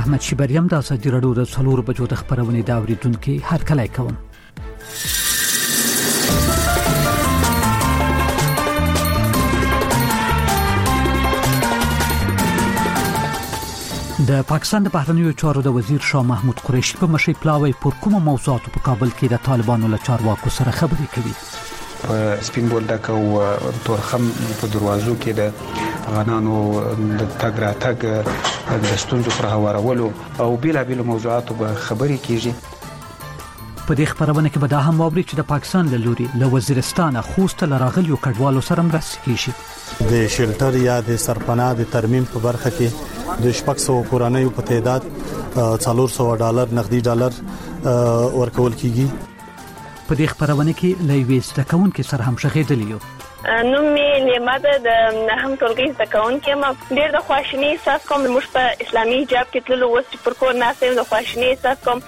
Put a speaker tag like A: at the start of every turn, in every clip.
A: احمد شیبریم د ازادي راډیو د 4 بجو د خبرونې دا اوریدونکو هرکلی کوم. د پاکستان د بهرنیو چارو د وزیر شاه محمود قریشي په مشرۍ پلاوی پر کومه موضوعاتو په کابل کې د طالبانو له چارواکو سره خبرې کوي.
B: سپین بولدک او تورخم په دروازو کې د غنانو د تګ راتګ د ستونزو پر هوارولو او بیلابیل موضوعاتو به خبرې کیږي.
A: په دې خبرونه کې به دا هم واوري چې د پاکستان له لوري له وزیرستان خوست لراغلیو کډوالو سره مرسته کیږي.
C: د شلټر یا د سرپناه د ترمیم په برخه کې د 600 کورنیو په تعداد $400 نقدي ډالر ورکول کیږي.
A: په دې خبرونه کې لوي ستکون کې سره هم شغېدلی یو.
D: نو مې لماده د هم ټولګي ستکون کې ما ډېر د خواشنۍ احساس کوم. موږ په اسلامي حجاب کې تللو وست پر کور ناسم د خواشنۍ احساس کوم.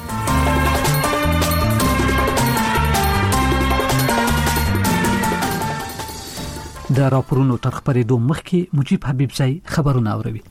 A: د راپورونو تر خبرېدو مخکې مجيب حبیبزئی خبرونه اوروي.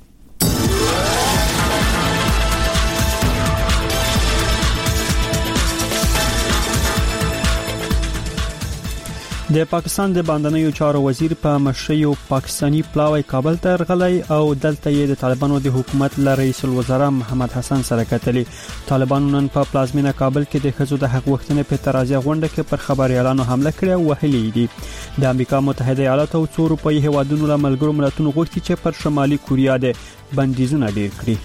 E: د پاکستان د باندنیو چارو وزیر په مشرۍ پاکستانی پلاوی کابل ته راغلی او دلته یې د طالبانو د حکومت له رئیس الوزرا محمد حسن سره کتلی. طالبانو نن په پلازمینه کابل کې د خزو د حق وختنې په اعتراضي غونډه کې پر خبريالانو حمله کړې او وهلې دي. د امریکا متحده ایالاتو او څو اروپאי هیوادونو له ملګرو ملتونو غوښتي چې پر شمالي کوریا د بندیزونه ډیر کړي.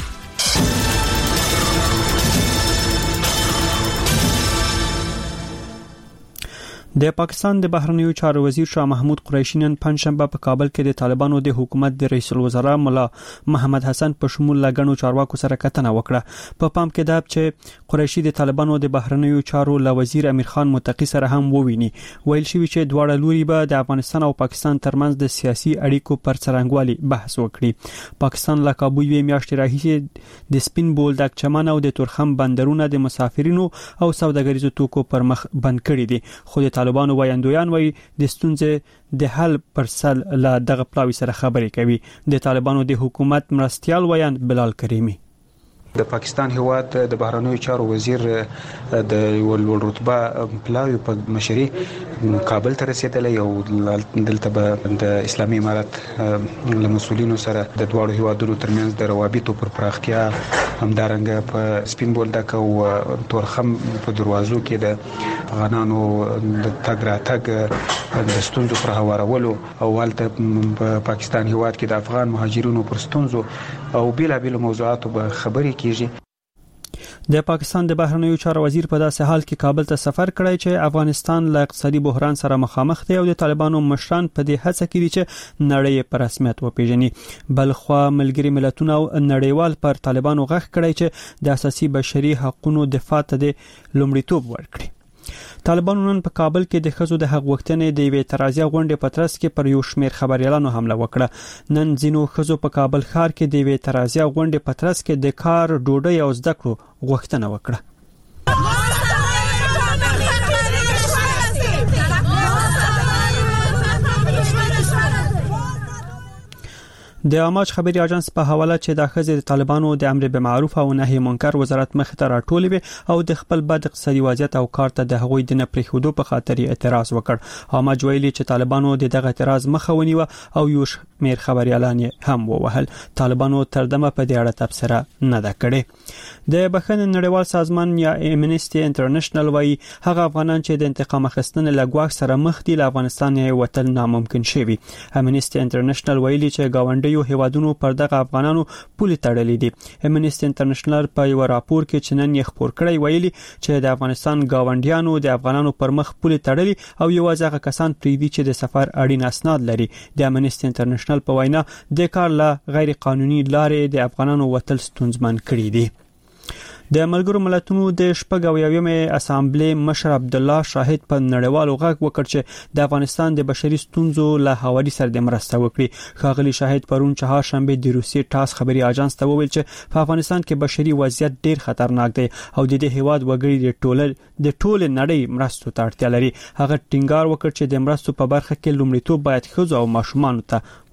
E: د پاکستان د بهرنیو چارو وزیر شاه محمود قریشي نن پنځشنبه په کابل کې د طالبانو د حکومت د رئیس الوزرا مولا محمد حسن په شمول لګنو چارواکو سره کتنه وکړه. په پام کې ده چې قریشي د طالبانو د بهرنیو چارو له وزیر امیر خان متقی سره هم وویني. ویل شوی چې دواړه لوري به د افغانستان او پاکستان ترمنځ د سیاسي اړیکو پر څرنګوالي بحث وکړي. پاکستان له کابو یوې میاشتې راهیسې د سپین بولدک چمن او د تورخم بندرونه د مسافرینو او سوداګریزو توکو پر مخ بند کړي دي. خو د طالبانو وایندویان وایي د ستونزې د حل پر سل له دغه پلاوی سره خبرې کوي. د طالبانو د حکومت مرستيال وایند بلال کریمی
B: د پاکستان هیواد د بهرنیو چارو وزیر د ولول رتبه پلاوی په مشرۍ کابل ته رسیدلی او دلته به د اسلامي امارات له مسولینو سره د دوه هیوادونو ترمنځ د روابطو پر پراختیا همدارنګه په سپین بولدک او تورخم په دروازو کې د غنانو د تګ راتګ د ستونزو پر هوارولو او ولته په پاکستان هیواد کې د افغان مهاجرینو پر ستونزو او بیلابیل موضوعاتو به خبرې کیږي.
E: د پاکستان د بهرنیو چارو وزیر په داسې حال کې کابل ته سفر کړی چې افغانستان له اقتصادي بحران سره مخامخ دی او د طالبانو مشران په دې هڅه کې دي چې نړۍ په رسمیت وپیژني. بلخوا ملګری ملتونه او نړیوال پر طالبانو غږ کړی چې د اساسي بشري حقوقو دفاع ته د لومړیتوب ورکړي. طالبانو نن په کابل کې د خزو د حق وختنې د وی اعتراضي غونډې په ترڅ کې پر یو شمېر خبريالانو حمله وکړه. نن ځینو خزو په کابل ښار کې د وی اعتراضي غونډې په ترڅ کې د کار ډوډۍ او زده کړو غوښتنه وکړه. د اماج خبري اژانس په حواله چې د خزې د طالبانو د امر بالمعروف او نهي منکر وزارت مخ ته راټولې او د خپل بد اقتصادي وضعیت او کار ته د هغوی د نه پریښودو په خاطر اعتراض وکړ. اماج ویلي چې طالبانو دغه اعتراض مخه ونیوه او یو شمېر خبريالان هم ووهل. طالبانو تر دمه په دې اړه تبصره نه ده کړې. د بخښنې نړیوال سازمان یا امنیسټي انټرنیشنل وايي هغه افغانان چې د انتقام اخیستنې لګواک سره مخ دي له افغانستان یې وتل ناممکن شوی. امنیسټي انټرنیشنل ویلي چې گاونډي هیوادونو پر دغه افغانانو پولې تړلې دي. امنیسټي انټرنیشنل په یو راپور کې چې نن یې خبر کړی ویلي چې د افغانستان گاونډیانو د افغانانو پر مخ پولې تړلې او یوازې هغه کسان پریدي چې د سفر اړین اسناد لري. د امنیسټي انټرنیشنل په وینا د کار له غیر قانوني لارې د افغانانو وتل ستونزمن کړي دي. د ملګرو ملتونو د شپږاویمې اسامبلې مشر عبد الله شاهد په نړیوالو غږ وکړ چې د افغانستان د بشري ستونزو له حوالې سره د مرسته وکړي. ښاغلي شاهد پرون چهارشنبه د روسیې ټاس خبري اژانس ته وویل چې په افغانستان کې بشري وضعیت ډیر خطرناک دی او د دې هیواد وګړي د ټول نړۍ مرستو ته اړتیا لري. هغه ټینګار وکړ چې د مرستو په برخه کې لومړیتوب باید ښځو او ماشومانو ته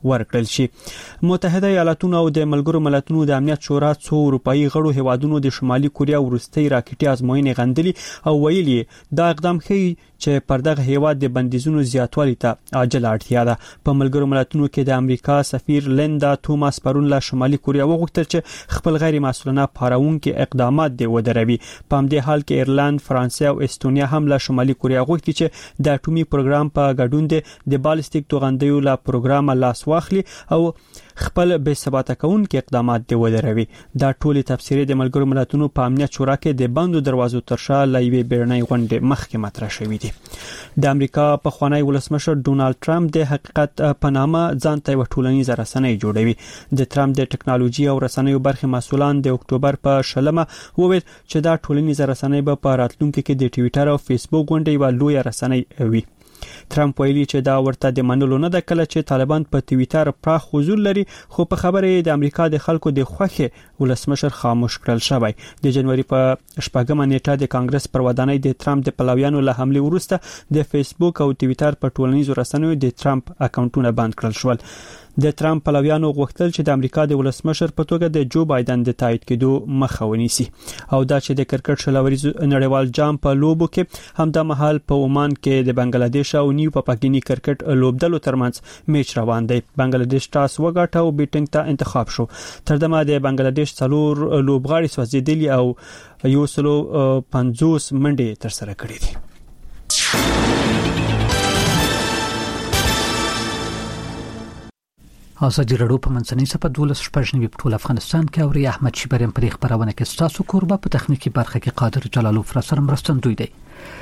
E: ورکړل شي. متحده ایالاتونو او د ملګرو ملتونو د امنیت شورا څو اروپאי غړو هیوادونو د شمالي کوریا وروستي راکټي ازموینې غندلي او ویلي دا اقدام ښيي چې پر دغه هیواد د بندیزونو زیاتوالي ته عاجل اړتیا ده. په ملګرو ملتونو کې د امریکا سفیر لیندا توماس پرون له شمالي کوریا وغوښتل چې خپل غیر مسؤلانه پاراونکي اقدامات دی ودروي. په همدې حال کې ایرلند، فرانسې او استونیا هم له شمالي کوریا غوښتي چې د اټومي پروګرام په ګډون د بالستیک توغندیو له پروګرام لاس واخلي او خپل بې ثباته کونکي اقدامات دی ودروي. دا ټولې تفسیرې د ملګرو ملتونو په امنیت شورا کې د بندو دروازو ترشا لایوي بیرنۍ غونډه مخکې مطرح شوې دي. د امریکا په خوانی ولسمشر ډونالد ټرمپ د حقیقت په نامه ځان ته ټولنیز رسنۍ جوړوي. د ټرمپ د ټکنالوژي او رسنیو برخې مسؤلان د اکتوبر په شلمه وویل چې دا ټولنیز رسنۍ په راتلونکي کې د ټوئیټر او فیسبوک غونډې یو لوی رسنۍ وي. ټرمپ ویلي چې دا ورته د منلو نه ده کله چې طالبان په ټوئیټر پراخ حضور لري، خو په خبره د امریکا د خلکو د خوښه ولسمشر خاموش کړل شوی. د جنوري په 8مه نیټه د کانګرس پر ودانۍ د ټرمپ د پلویانو له حمله وروسته د فیسبوک او ټوئیټر په ټولنیزو رسنیو د ټرمپ اکاونټونه بند کړل شول. د ټرمپ پلویانو غوښتل چې د امریکا د ولسمشر په توګه د جو بایدن د تایید کېدو مخه ونیسي او دا چې د کرکټ شلوريز نړیوال جام په لوبو کې همدا مهال په عمان کې د بنگلاديش او نیو پاپاګینی کرکټ لوبډلو ترمنځ میچ روان دی. بنگلاديش ټاس وګټه او بیټینګ ته انتخاب شو. تر دمه د بنگلاديش څلور لوبغاړي سوځیدلي او 150 منډې تر سره کړې دي.
A: ازادي راډیو په منځنۍ صفحه 12 په ټول افغانستان کې او احمد شیبریم پر خبرونه کې ستاسو کوربه په تخنیکی برخه کې قادر جلالوف را سره مرستندوی دی.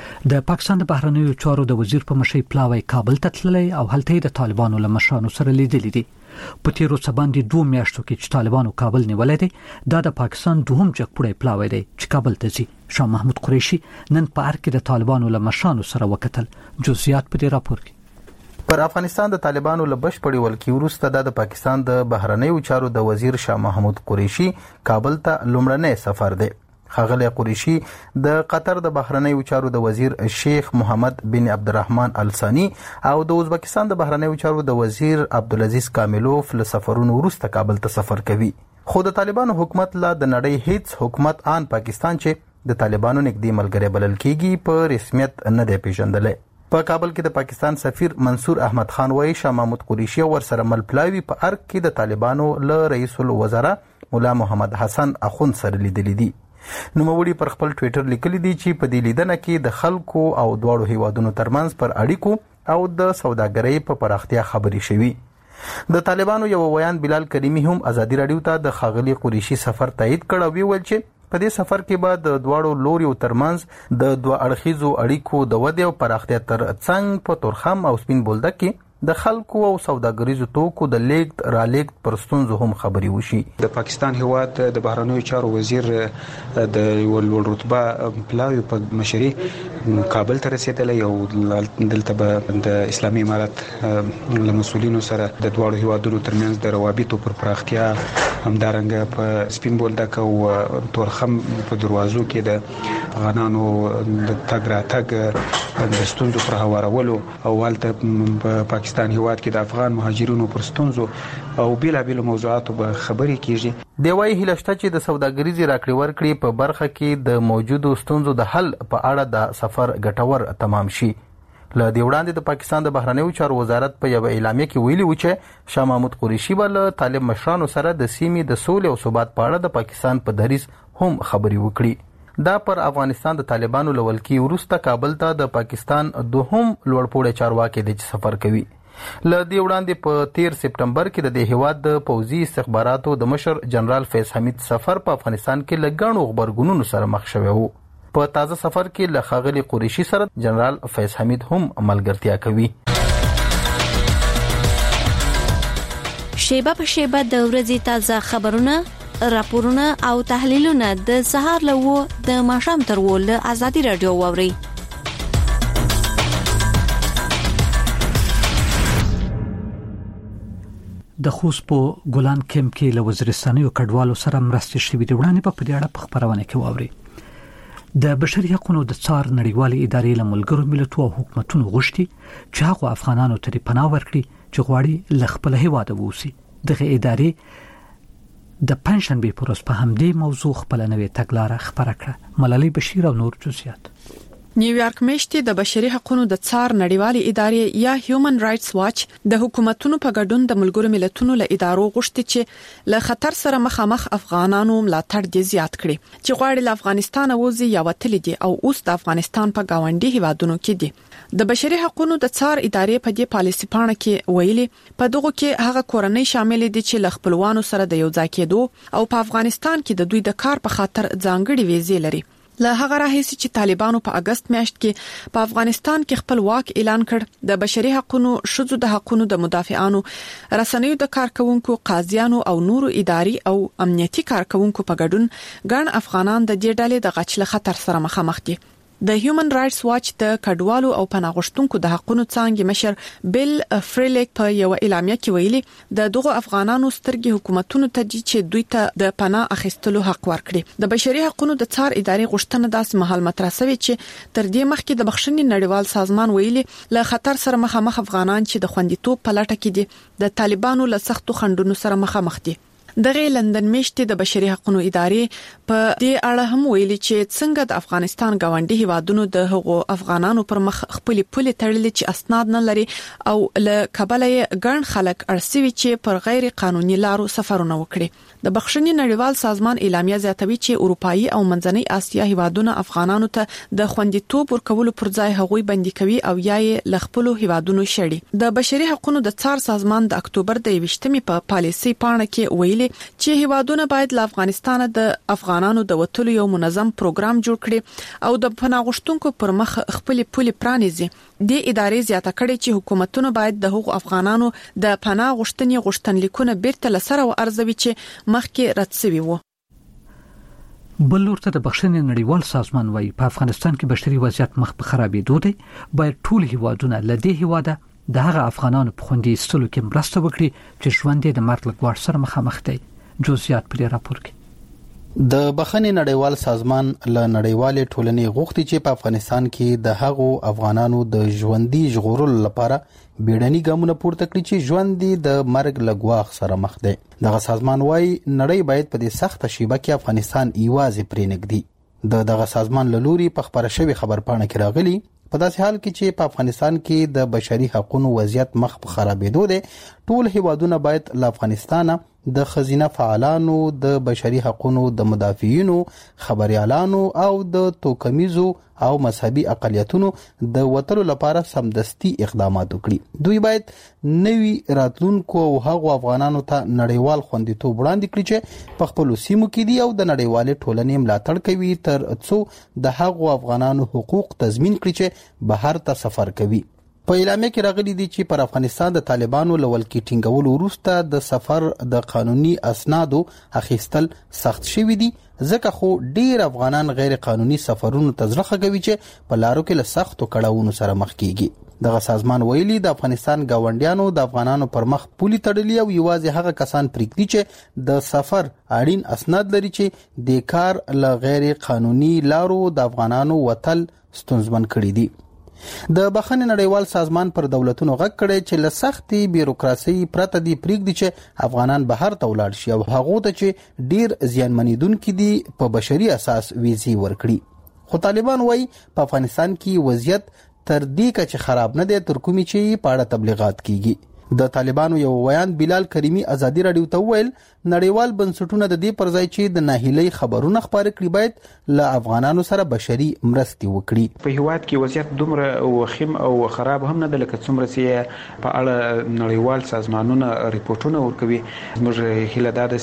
A: د پاکستان د بهرنیو چارو د وزیر په مشرۍ پلاوی کابل ته تللی او هلته د طالبانو له مشرانو سره لیدلې دي. په تیرو سباندې 2 میاشتو کې چې طالبانو کابل نیولې دي، دا د پاکستان دوهم جګپړې پلاوی دی چې کابل ته ځي. شاه محمود قریشي نن په ارګ کې د طالبانو له مشرانو سره وکتل. جزئیات په دې راپور کې.
F: پر افغانستان د طالبانو له بشپړې ولکې وروسته د پاکستان د بهرنیو چارو د وزیر شاه محمود قریشي کابل ته لومړنی سفر دی. ښاغلی قریشي د قطر د بهرنیو چارو د وزیر شیخ محمد بن عبدالرحمن الثانی او د ازبکستان د بهرنیو چارو د وزیر عبدالعزیز کاملوف له سفرونو وروسته کابل ته سفر کوي. خو د طالبانو حکومت لا د نړۍ هیڅ حکومت آن پاکستان چې د طالبانو نږدې ملګری بلل کیږي په رسمیت نه دی پیژندلی. په کابل کې د پاکستان سفیر منصور احمد خان وایي شاه محمود قریشي ورسره ملپلاوي په ارګ کې د طالبانو له رئیس الوزرا مولا محمد حسن اخوند سره لیدلي دي. نوموړي پر خپل ټوئیټر لیکلي دي چې په دې لیدنه کې د خلکو او دواړو هیوادونو ترمنځ پر اړیکو او د سوداګرۍ په پراختیا خبرې شوي. د طالبانو یو ویان بلال کریمی هم ازادي راډیو ته د ښاغلي قریشي سفر تایید کړ او ویل چې په دې سفر کې به د دواړو لوریو ترمنځ د دوه اړخیزو اړیکو د ودې او پراختیا تر څنګ په تورخم او سپین بولدک کې د خلکو او سوداګریزو توکو د لیږد رالیږد پر ستونزو هم خبرې وشي.
B: د پاکستان هیواد د بهرنیو چارو وزیر د ولول رتبه پلاوی په مشرۍ کابل ته رسیدلی او دلته به د اسلامي امارت له مسولینو سره د دوړو هیوادونو ترمنځ د روابطو پر پراختیا همدارنګه په سپین بولدک او تورخم په دروازو کې د افغانانو د تګ راتګ د ستونزو پر هوارولو او هلته په پاکستان هیواد کې د افغان مهاجرینو پر ستونزو او بیلابیلو موضوعاتو به خبرې کیږي.
F: دی وايي هیله شته چې د سوداګریزې راکړې ورکړې په برخه کې د موجودو ستونزو د حل په اړه د سفر ګټور تمام شي. له دې وړاندې د پاکستان د بهرنیو چارو وزارت په یو اعلامیه کې ویلي و چې شاه محمود قریشي به له طالب مشرانو سره د سیمې د سولې او ثبات په اړه د پاکستان په دریځ هم خبرې وکړي. دا پر افغانستان د طالبانو له ولکې وروسته کابل ته د پاکستان دوهم لوړپوړی چارواکي دی چې سفر کوي. له دې وړاندې په 13 سپټمبر کې د دې هیواد د پوځي استخباراتو د مشر جنرال فیض حمید سفر په افغانستان کې له ګڼو غبرګونونو سره مخ شوی و. په تازه سفر کې له ښاغلي قریشي سره جنرال فیض حمید هم ملګرتیا کوي.
G: شیبه په شیبه د ورځې تازه خبرونه، راپورونه او تحلیلونه د سهار له د ماښام تر ول ازادي رادیو ووري.
A: د خوست په ګلان کمپ کې له وزیرستانیو کډوالو سره مرستې شوې دي. وړاندې په دې اړه په خبرونه کې ووري. د بشري حقوقو د څار نړیوالې ادارې له ملګرو ملتونو او حکومتونو غوښتي چې هغه افغانانو ته پناه ورکړي چې غواړي ل خپل هیواد ووسی. دغه ادارې د پنځشنبه پر ورځ په همدې موضوع خپل نوې تګلارې خبره کړه. ملالۍ بشیر او نور جزئیات.
H: نیویارک میاشتې د بشري حقوقو د څار نړیوالې ادارې یا هیومن رائټس واچ د حکومتونو په ګډون د ملګرو ملتونو له ادارو غوښتي چې له خطر سره مخامخ افغانانو ملاتړ دي زیات کړي چې غواړي له افغانستان ووزي یا وتلي دي او اوس د افغانستان په گاونډي هیوادونو کې دي. د بشري حقوقو د څار ادارې په دې پالیسي پاڼه کې ویلي په دغه کې هغه کورنۍ شامل دي چې له خپلوانو سره د یو ځای کېدو او په افغانستان کې د دوی د کار په خاطر ځانګړي ویزې لري. له هغه راهیسې چې طالبانو په اگست میاشت کې په افغانستان کې خپل واک اعلان کړ، د بشري حقوقو، شذو د حقوقو د مدافعانو، رسنیو د کارکونکو، قاضیانو او نورو اداري او امنیتي کارکونکو په ګډون ګڼ افغانان د دې ډلې د غچ له خطر سره مخامخ دي. د هیومن رائټس واچ د کډوالو او پناه غوښتونکو د حقوقو څانګې مشر بیل فریلیک په یو اعلامیه کې ویلي د دغه افغانانو سترګې حکومتونو ته دي چې دوی ته د پناه اخیستلو حق ورکړي. د بشري حقوقو د څار ادارې غوښتنه داسې مهال مطرح شوې چې تر دې مخکې د بخښنې نړیوال سازمان ویلي له خطر سره مخامخ افغانان چې د خوندیتوب په لټه کې دي د طالبانو له سختو خنډونو سره مخامخ دي. دغه لندن میشتې د بشري حقوقو ادارې په دې اړه هم ویلي چې څنګه د افغانستان گاونډي هیوادونو د هغو افغانانو پر مخ خپل پولې تړلې چې اسناد نه لري او له کابل ګڼ خلک ارسوي چې پر غیر قانوني لارو سفرونه وکړي. د بخښنې نړیوال سازمان اعلامیه زیاتوي چې اروپאי او منځنۍ اسیا هیوادونه افغانانو ته د خوندیتوب ورکولو پر ځای هغوی بندي کوي او یا یې له خپل هیوادونو شړي. د بشري حقوقو د څار سازمان د اکتوبر د 28مې په پالیسي پاڼه کې ویلي چې هیوادونه باید له افغانستان د افغانانو د وټولو یو منظم پروګرام جوړ کړي او د پناه غوښتونکو پر مخ خپل پولې پرانیزي. د ادارې زیاته کړي چې حکومتونه باید د هغو افغانانو د پناه غوښتنې غوښتنلیکونه بیرته لسره ارزوي چې مخکې رد شوي وو.
A: بل ورته د بخښنې نړیوال سازمان وايي په افغانستان کې بشري وضعیت مخ په خرابېدو دی. باید ټول هیوادونه له دې هیواده د هغه افغانانو په خوندي استلو کې مرسته وکړي چې ژوند یې د مرګ له ګواښ سره مخامخ دی. جزئیات پر راپور کې.
F: د بخښنې نړیوال سازمان له نړیوالې ټولنې غوښتي چې په افغانستان کې د هغو افغانانو د ژوندۍ ژغورلو لپاره بیړني ګامونه پورته کړي چې ژوند د مرګ له ګواښ سره مخ دی. دغه سازمان وايي نړۍ باید په دې سخته شیبه کې افغانستان ایوازې پرې نږدي. دغه سازمان له لوري په خبره شوی خبرپاڼه کې راغلي په داسې حال کې چې په افغانستان کې د بشري حقوقو وضعیت مخ په خرابېدو دی، ټول هیوادونه باید له افغانستان د خزینه فعالانو، د بشري حقوقو د مدافعینو، خبريالانو او د توکمیزو او مذهبي اقلیتونو د وټلو لپاره سمدستي اقدامات وکړي. دوی باید نوي راتلونکو او هغو افغانانو ته نړیوال خوندیتوب وړاندې کړي چې په خپل سیمو کې دي او د نړیوالې ټولنې ملاتړ کوي تر څو د هغو افغانانو حقوق تضمین کړي چې بهر ته سفر کوي. په اعلامیه کې راغلي دي چې پر افغانستان د طالبانو لول کې ټینګولو وروسته د سفر د قانوني اسنادو اخیستل سخت شوي دي، ځکه خو ډیر افغانان غیر قانوني سفرونو ته ځړخه کوي چې په لارو کې له سختو کړاوونو سره مخ کیږي. دغه سازمان ویلي د افغانستان گاونډیانو د افغانانو پر مخ پولي تړلي او یوازې هغه کسان پریږدي چې د سفر اړین اسناد لري چې د کار له غیر قانوني لارو د افغانانو وتل ستونزمن کړي دي. د بخښنې نړیوال سازمان پر دولتونو غږ کړی چې له سختي بیروکراسي پرته دی پریږدي چې افغانان بهر ته ولاړ شي او هغه ته چې ډیر زیانمنیدونکي دي په بشري اساس ویزې ورکړي. خو طالبان وایي په افغانستان کې وضعیت تر دې کچې خراب نه دی تر کومې چې په اړه تبلیغات کیږي. د طالبانو یو ویان بلال کریمی ازادي رادیو ته ویل نړیوال بنسټونه د دې پر ځای چې د ناهیلۍ خبرونه خپاره کړي باید له افغانانو سره بشري مرستې وکړي.
B: په هیواد کې وضعیت دومره وخیم او خراب هم نه ده لکه څومره چې په اړه نړیوال سازمانونه ریپورتونه ورکوي. موږ هیله ده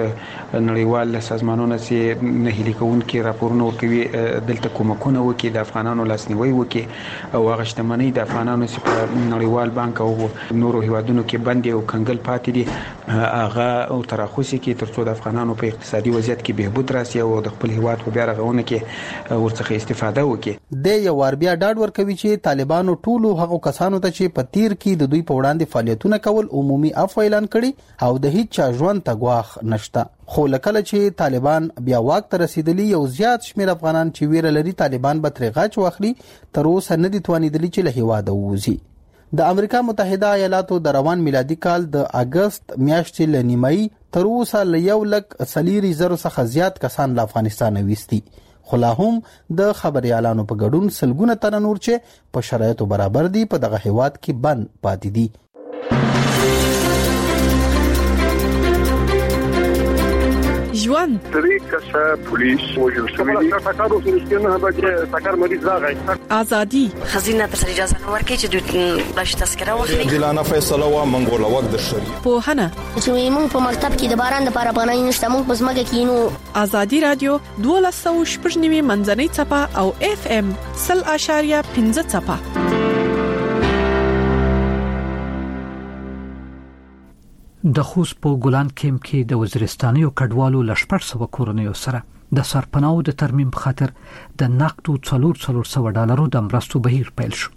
B: چې نړیوال سازمانونه چې ناهیلي کوونکي راپورونه ورکوي دلته کومکونه وکړي، د افغانانو لاسنیوي وکړي او هغه شتمنۍ د افغانانو چې په نړیوال بانک او نورو هیوادونو کې بندي او کنګل پاتې دي هغه او تراخوسي کې ترڅو د افغانانو په اقتصادي وضعیت کې بهبود راسي او د خپل هیواد په بیا رغونه کې ورڅخه استفاده وکړي.
F: د یو ور بیا ډاډ ورکوي چې طالبانو ټولو هغو کسانو ته چې په تیر کې د دوی په وړاندې فعالیتونه کول عمومي عفو اعلان کړي او د هیڅ چا ژوند ته ګواښ نشته. خو لکه چې طالبان بیا واک ته رسیدلی یو زیات شمیر افغانان چې ویره لري طالبان به ترې غاچ واخلي تر اوسه نه دي توانیدلی چې له هیواده ووځي. د امریکا متحده ایالاتو د روان میلادي کال د اگست میاشتې له نیمایي تر اوسه له 1,40,000 څخه زیات کسان له افغانستان ویستي، خو لا هم د خبريالانو په ګډون سلګونه تن نور چې په شرایطو برابر دي په دغه هیواد کې بند پاتې دي.
H: ژوند
I: طریقه پولیس وجل شوی تاکارو فلسطینه به تاکار مریض راغی
H: ازادي
J: خزینه تر اجازه ورکړي چې د باش تذکره واخلي
K: جلانه فیصله و منګول وخت د شری
H: په هنه
L: چې موږ په مکتب کې د باران لپاره پناه نشته، موږ په ځمکه کې نو.
H: ازادي رادیو 12.9 منځنۍ چپه او FM 0.5 چپه.
A: د خوست په ګولان کمپ کې د وزیرستانیو کډوالو لشپړ کورنیو سره د سرپناو د ترمیم په خاطر د نقدو $400 د مرستو بهیر پیل شو.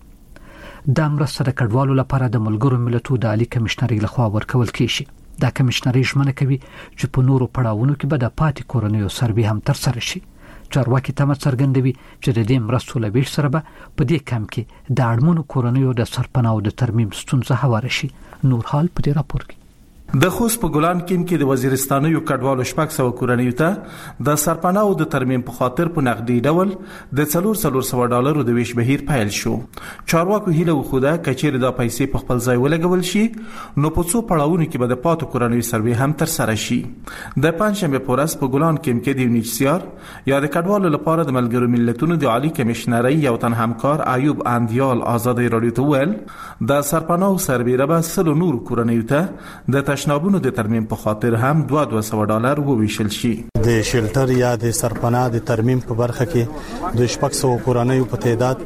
A: د مرستو د کډوالو لپاره د ملګرو ملتونو د عالی کمشنري لخوا ورکول کیږي. د کمشنري ژمنه کوي چې په نورو پړاوونو کې به د پاتې کورنیو سروې هم تر سره شي. چارواکي تم څرګندوي چې د دې مرستو لويش سره به په دې کمپ کې د اړمنو کورنیو د سرپناو د ترمیم ستونزه هواره شي. نور حال په دې راپور کې
M: د خوست په ګولان کمپ کې د وزیرستانیو کډوالو 600 کورنیو ته د سرپناو د ترمیم په خاطر په نقدي ډول د $400 د ویش بهیر پیل شو. چارواکو هیله وخوده کچېر د پیسې په خپل ځای ولګول شي نو په څو پړاوونو کې به د پاتو کورنیو سروې هم تر سره شي. د پنځشنبه پورس په ګولان کمپ کې د یونیسیار یا د کډوالو لپاره د ملګرو ملتونو د عالی کمشنري یو تن همکار ایوب اندیال آزادۍ رادیو ته ویل د سرپناو سروې ربه سلو نور کورنیو ته د تشنابونو د ترمیم په خاطر هم $200 وویشل شي.
C: د شیلټر یا د سرپناه د ترمیم په برخه کې د 600 کورنیو په تعداد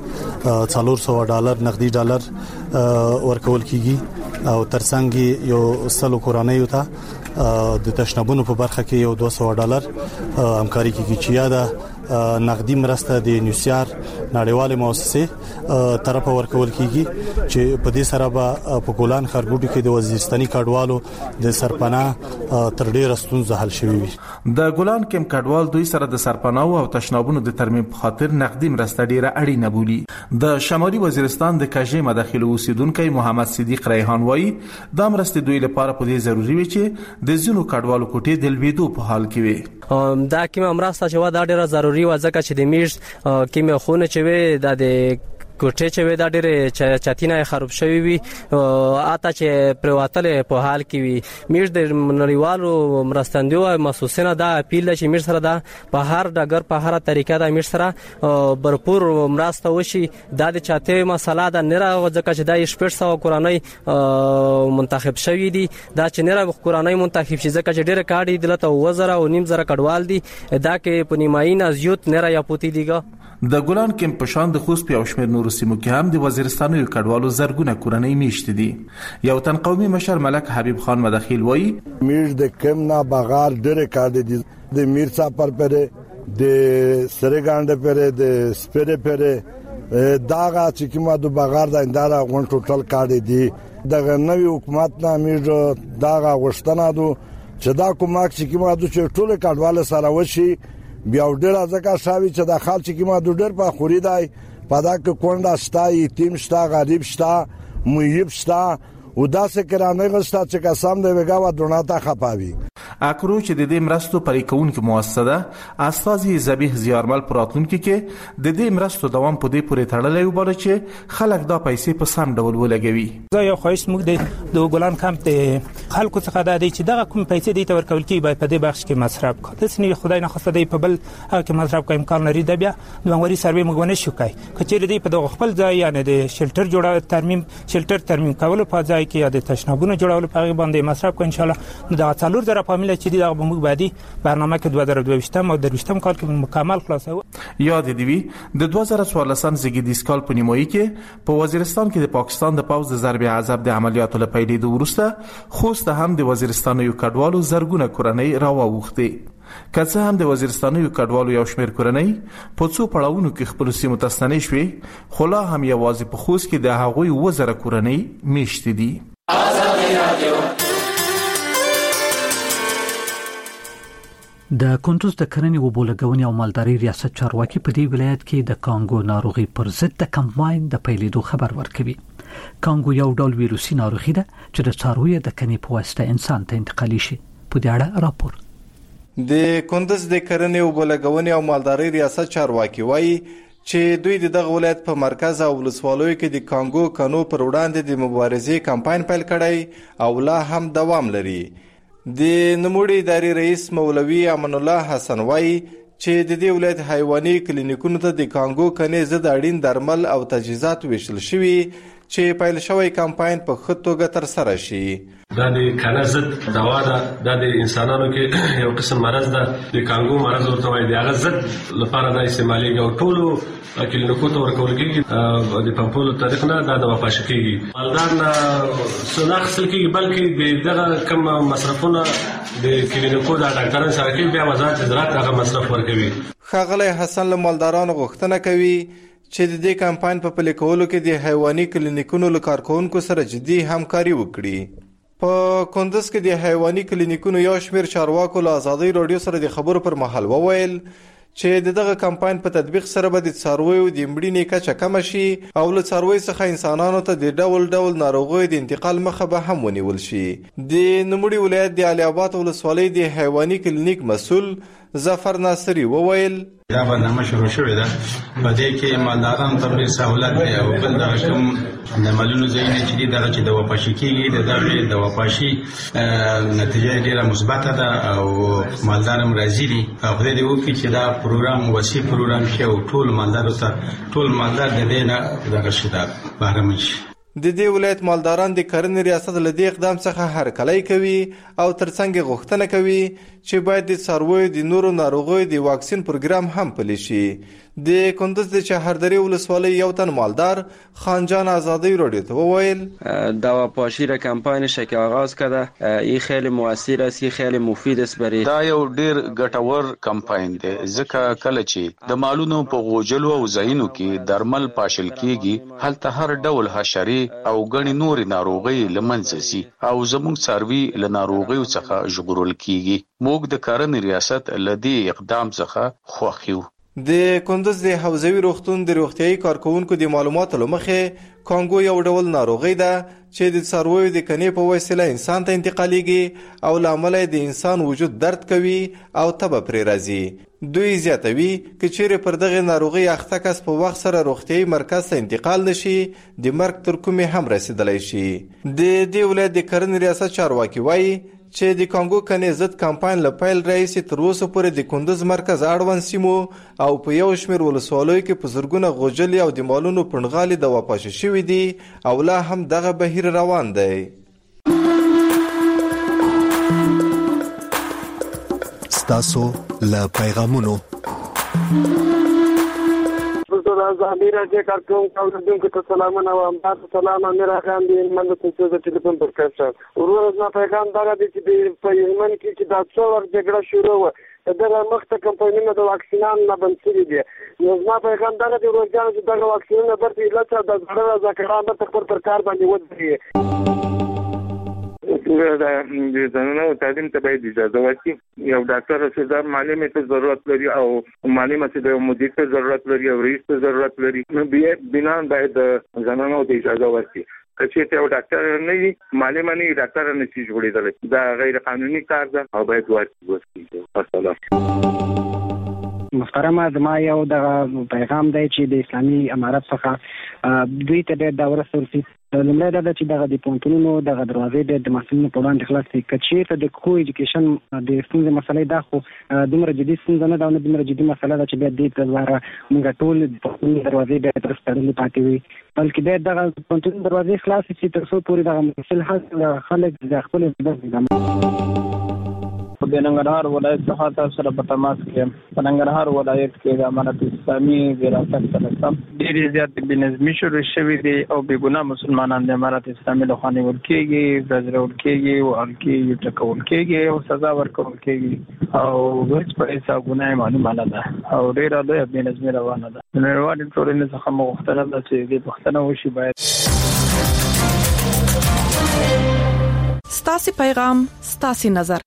C: $400 نقدي ډالر ورکول کیږي او ترڅنګ یو سلو کورنیو ته د تشنابونو په برخه کې یو $200 همکاري کیږي چې یاده نقدي مرسته د یونیسیار نړیواله مؤسسه طرف ورکول کیږي چې په دې سره به په ګولان خرګوټي کې د وزیرستاني کډوالو د سرپناه تر ډیره ستونزه حل شوي وي.
M: د ګولان کمپ کډوال دوی سره د سرپناه او تشنابونو د ترمیم په خاطر نقدي مرسته ډیره اړینه بولي. د شمالي وزیرستان د کاژې مداخله اوسیدونکو محمد صدیق ریحان وایي دا مرسته دوی لپاره په دې ضروری وي چې د زینو کډوالو کوټې د لویدو په حال کې وي.
N: دا کومه مرسته چې دا ډیره ضروری و ځکه چې د میږ کومه خونه چې وي د کوټه چې وي دا ډېر چاتینه خراب شوی وي اته چې پرواتله په حال کې وي. میږ د نړیوالو مرستندو مؤسسانو دا اپیل چې میږ سره دا په هر ډګر په هر طریقه دا میږ سره برپور مرسته وشي. دا د چاته مسله دا نه راغ ځکه چې دا 600 کورنۍ منتخب شوی دي دا چې نه راغ کورنۍ منتخب شي ځکه چې ډېر کاډي دلته 2,500 کډوال دي دا کې په نیمایي نزیوت نه را یا پوتی دیګه.
M: د ګولان کمپ په شان د خوست په شمیر نور سیمو کې هم د وزیرستانو کډوالو زرګونه کورنۍ میشت دي. یو تن قومي مشر ملک حبیب خان مداخل وایي
O: میر د کمنا بغار ډېر کار دي د میرڅا پر پر د سرګاند پر د سپره پر داغه چې کیما د بغار د اندارا غون ټوټل کار دي دغه نوې حکومت نه میر داغه غشتنه دو چې دا کومک چې کیما د ټوله کډوال سره وشي بیا ډېر ځکه شاوي چې د خلک کې ما ډېر په خوري دی په دا کې کونډه شتا یتیم شتا غریب شتا محیب شتا او دا څه کرانه غشتا چې قسم دی وګاوه دوناته خپاوي.
M: اکرو چې د دې مرستو پریکون کې مؤسسه استاذي زبیح زیارمل پراتونکو کې د دې مرستو دوام په دې پورې تړلې وباله چې خلک دا پیسې په سم ډول ولګوي.
P: زه یو خواهش موږ د ګولان کمپ ته خلکو څخه دا دی چې دغه کوم پیسې د تورکول کې باید په دې بخش کې مصرف کړي. د سنې خدای نه خواسته دی په بل کې مصرف کوي امکان لري د بیا د منوري سروې موږ نه شو کوي کچېر دی په دغه خپل ځای یعنی د شلټر جوړول ترمیم کول په ځای کې یا د تشنابونو جوړول په باندې مصرف کوي ان شاء الله د 4,000 فامیل چې دی دغه موږ بعدي برنامه کې 2022 او 23 کال کې مکمل خلاصو.
M: یاد دی د 2014 زیږدیز کال په نیمایي کې په وزیرستان کې د پاکستان د پوز د ضرب عذاب د عملیاتو لپاره پیلېدو وروسته خوست هم د وزیرستان یو کډوالو زرګونه کورنۍ راووخته. کڅه هم د وزیرستان یو کډوالو یو شمیر کورنۍ په څو پړاوونو کې خپل سیمو ته ستنې شوې خو لا هم یوازې په خوست کې د هغوی 2,000 کورنۍ میشت دي.
A: د کندوز د کرنې او بولګونې او مالداري ریاست چارواکي په دې ولایت کې د کانګو ناروغي پر ضد د کمپاین د پیلېدو خبر ورکوي. کانګو یو ډول ویروسي ناروغي ده چې د څارویو د کني په واسطه انسان ته انتقالي شي. په دې اړه راپور.
Q: د کندز د کرنې او بلګونې او مالدارۍ ریاست چارواکي وایي چې دوی دغه ولایت په مرکز او ولسوالیو کې د کانګو کنو پر وړاندې د مبارزې کمپاین پیل کړی او لا هم دوام لري. د نوموړي ادارې رئیس مولوي امان الله حسن وایي چې د دې ولایت حیواني کلینیکونو ته د کانګو کنې ضد اړین درمل او تجهیزات ویشل شوي چې پیل شوی کمپاین په ښه توګه ترسره شي.
R: دا د کنه ضد دوا ده، دا د انسانانو کې یو قسم مرض ده، د کانګو مرض ورته وایي. د هغه ضد لپاره دا استعمالیږي او ټولو کلینیکو ته ورکول کېږي د پمپولو طریق نه دا دوا پاشل کېږي. مالدار نه څه نه اخیستل کېږي، بلکې د دغه کم مصرفونه د کلینیکو د ډاکټرانو سره کې بیا وزارت زراعت هغه مصرف ورکوي.
Q: ښاغلی حسن له مالدارانو غوښتنه کوي چې د دې کمپاین په پلي کولو کې د حیواني کلینیکونو له کارکوونکو سره جدي همکاري وکړي. په کندز کې د حیواني کلینیکونو یو شمېر چارواکو له ازادۍ راډیو سره د خبرو پر مهال وویل چې دغه کمپاین په تطبیق سره به د څارویو د مړینې کچه کمه شي او له څارویو څخه انسانانو ته د ډول ډول ناروغیو د انتقال مخه به هم ونیول شي. د نوموړي ولایت د علي آباد ولسوالۍ د حیواني کلینیک مسؤل ظفر ناصري وویل
S: دا برنامه شروع شوې ده، په دې کې مالدارانو ته ډېر سهولت دی او بل دا کوم د مالونو ځایونه چې دي دغه چې د وپاشي کېږي د وپاشي نتیجه ډېره مثبته ده او مالدار هم راضي دي. خدای دې وکړي چې دا پروګرام وسیع پروګرام شي او ټول مالدار د دې نه دغه شي دا بهرمن شي.
Q: د دې ولایت مالداران د کرنې ریاست له دې اقدام څخه هرکلی کوي او ترڅنګ غوښتنه کوي چې باید د څارویو د نورو ناروغیو د واکسین پروګرام هم پلی شي. د کندز د چهاردری ولسوالۍ یو تن مالدار خانجان آزادی راډیو ته وویل
T: دواپاشی را کمپاینش که آغاز کرده این خیلی مؤثر است، این خیلی مفید است برای
U: دا یو ډیر ګټور کمپاین دی ځکه کله چې د مالونو په غوجلو او ځایونو کې درمل پاشل کیږي هلته هر ډول حشرې او ګڼې نورې ناروغۍ له منځه ځي او زموږ څاروي له ناروغیو څخه ژغورل کیږي. موږ د کرنې ریاست له دې اقدام څخه خوښ یو.
Q: د کندز د حوزوي روغتون د روغتیايي کارکونکو د معلوماتو له مخې کانګو یو ډول ناروغي ده چې د څارویو د کنې په وسیله انسان ته انتقالېږي او له امله د انسان وجود درد کوي او تبه پرې راځي. دوی زیاتوي که چیرې پر دغه ناروغي اخته کس په وخت سره روغتیايي مرکز ته انتقال نشي د مرګ تر کومې هم رسیدلی شي. د دې ولایت د کرنې ریاست چارواکي وایي چې د کانګو کنې ضد کمپاین له پیل راهیسې تر اوسه پورې د کندز مرکز اړوند سیمو او په یو شمېر ولسوالیو کې په زرګونه غوجلې او د مالونو پنډغالې دواپاشي شوي دي او لا هم دغه بهیر روان دی.
V: ستاسو له پیغامونو
I: زمیر راځي کارکوم کوونکو ته سلامونه وایم. تاسو سلام امیر خان دی من ته څه ټلیفون پر کړم. ورور ما پیغام دا دی چې په یمن کې چې دا څو وخت جګړه شروع و دغه مخته کمپاینونه د واکسینان نه بند شوي دي. نو ما پیغام دا دی ورځان چې دغه واکسینونه برته لته د ځړه ذکران به تخبر پر کار باندې ودرې. د زنانو تعلیم ته باید اجازه ورکړي. یو ډاکټر رسیدار معلم ته ضرورت لري او معلم ته د مدیر ته ضرورت لري او رئیس ته ضرورت لري. نو بنا باید زنانو ته اجازه ورکړي. چې ته یو ډاکټر نه وي معلم نه ډاکټر نه شي جوړېدل. دا غیر قانوني کار ده او باید ورکړي. السلام
W: محترمه زما یو د پیغام دی چې د اسلامي امارت څخه دوی ته دا ورسول شي. لومړی دا چې دغه د پوهنتونونو دغه دروازې د محصلینو په وړاندې خلاص شي. که چېرته د کو ایجوکیشن د ستونزې مسلې دا خو دومره جدي ستونزه نه ده او نه دومره جدي مسله ده چې بیا دې لپاره موږ ټول پوهنتونونو دروازې بیا تر تړلې پاتې وي، بلکې باید دغه پوهنتونونو دروازې خلاصې شي تر څو پورې دغه محصل خلک د خپل
X: په ننګرهار ولایت څخه تاسو سره په تماس کې په ننګرهار ولایت کې د امانت اسلامي وراثت سره ډېر زیات بنظمي شروع شوې دي او بې ګناه مسلمانان د امارت اسلامي له خوا نیول کېږي، ګرځول کېږي، وهل کېږي، ټکول کېږي او سزا ورکول کېږي او هېڅ په هېڅ ګناه معلومه نه ده او ډېره لویه بنظمي روانه ده. د نړیوالې ټولنې څخه مو غوښتنه ده چې دې پوښتنه وشي باید
H: ستاسې پیغام ستاسې نظر.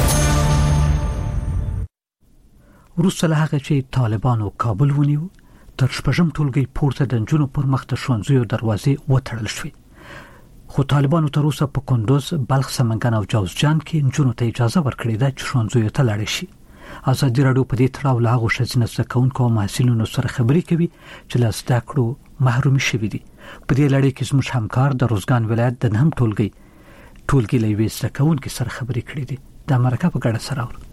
A: وروسته له هغه چې طالبانو کابل ونیو تر شپږم ټولګي پورته د نجونو پر مخ د ښوونځیو دروازې وتړل شوې، خو طالبانو تر اوسه په کندوز، بلخ، سمنګان او جوزجان کې نجونو ته اجازه ورکړې ده چې ښوونځیو ته لاړې شي. ازادي راډیو په دې تړاو له هغو ښځینه زده کوونکو او محصلینو سره خبرې کوي چې له زده کړو محروم شوي دي. په دې لړۍ کې زموږ همکار د روزګان ولایت د نهم ټولګي له یوې زده کوونکې سره خبرې کړې دي. د مرکه په ګډه سره اورو.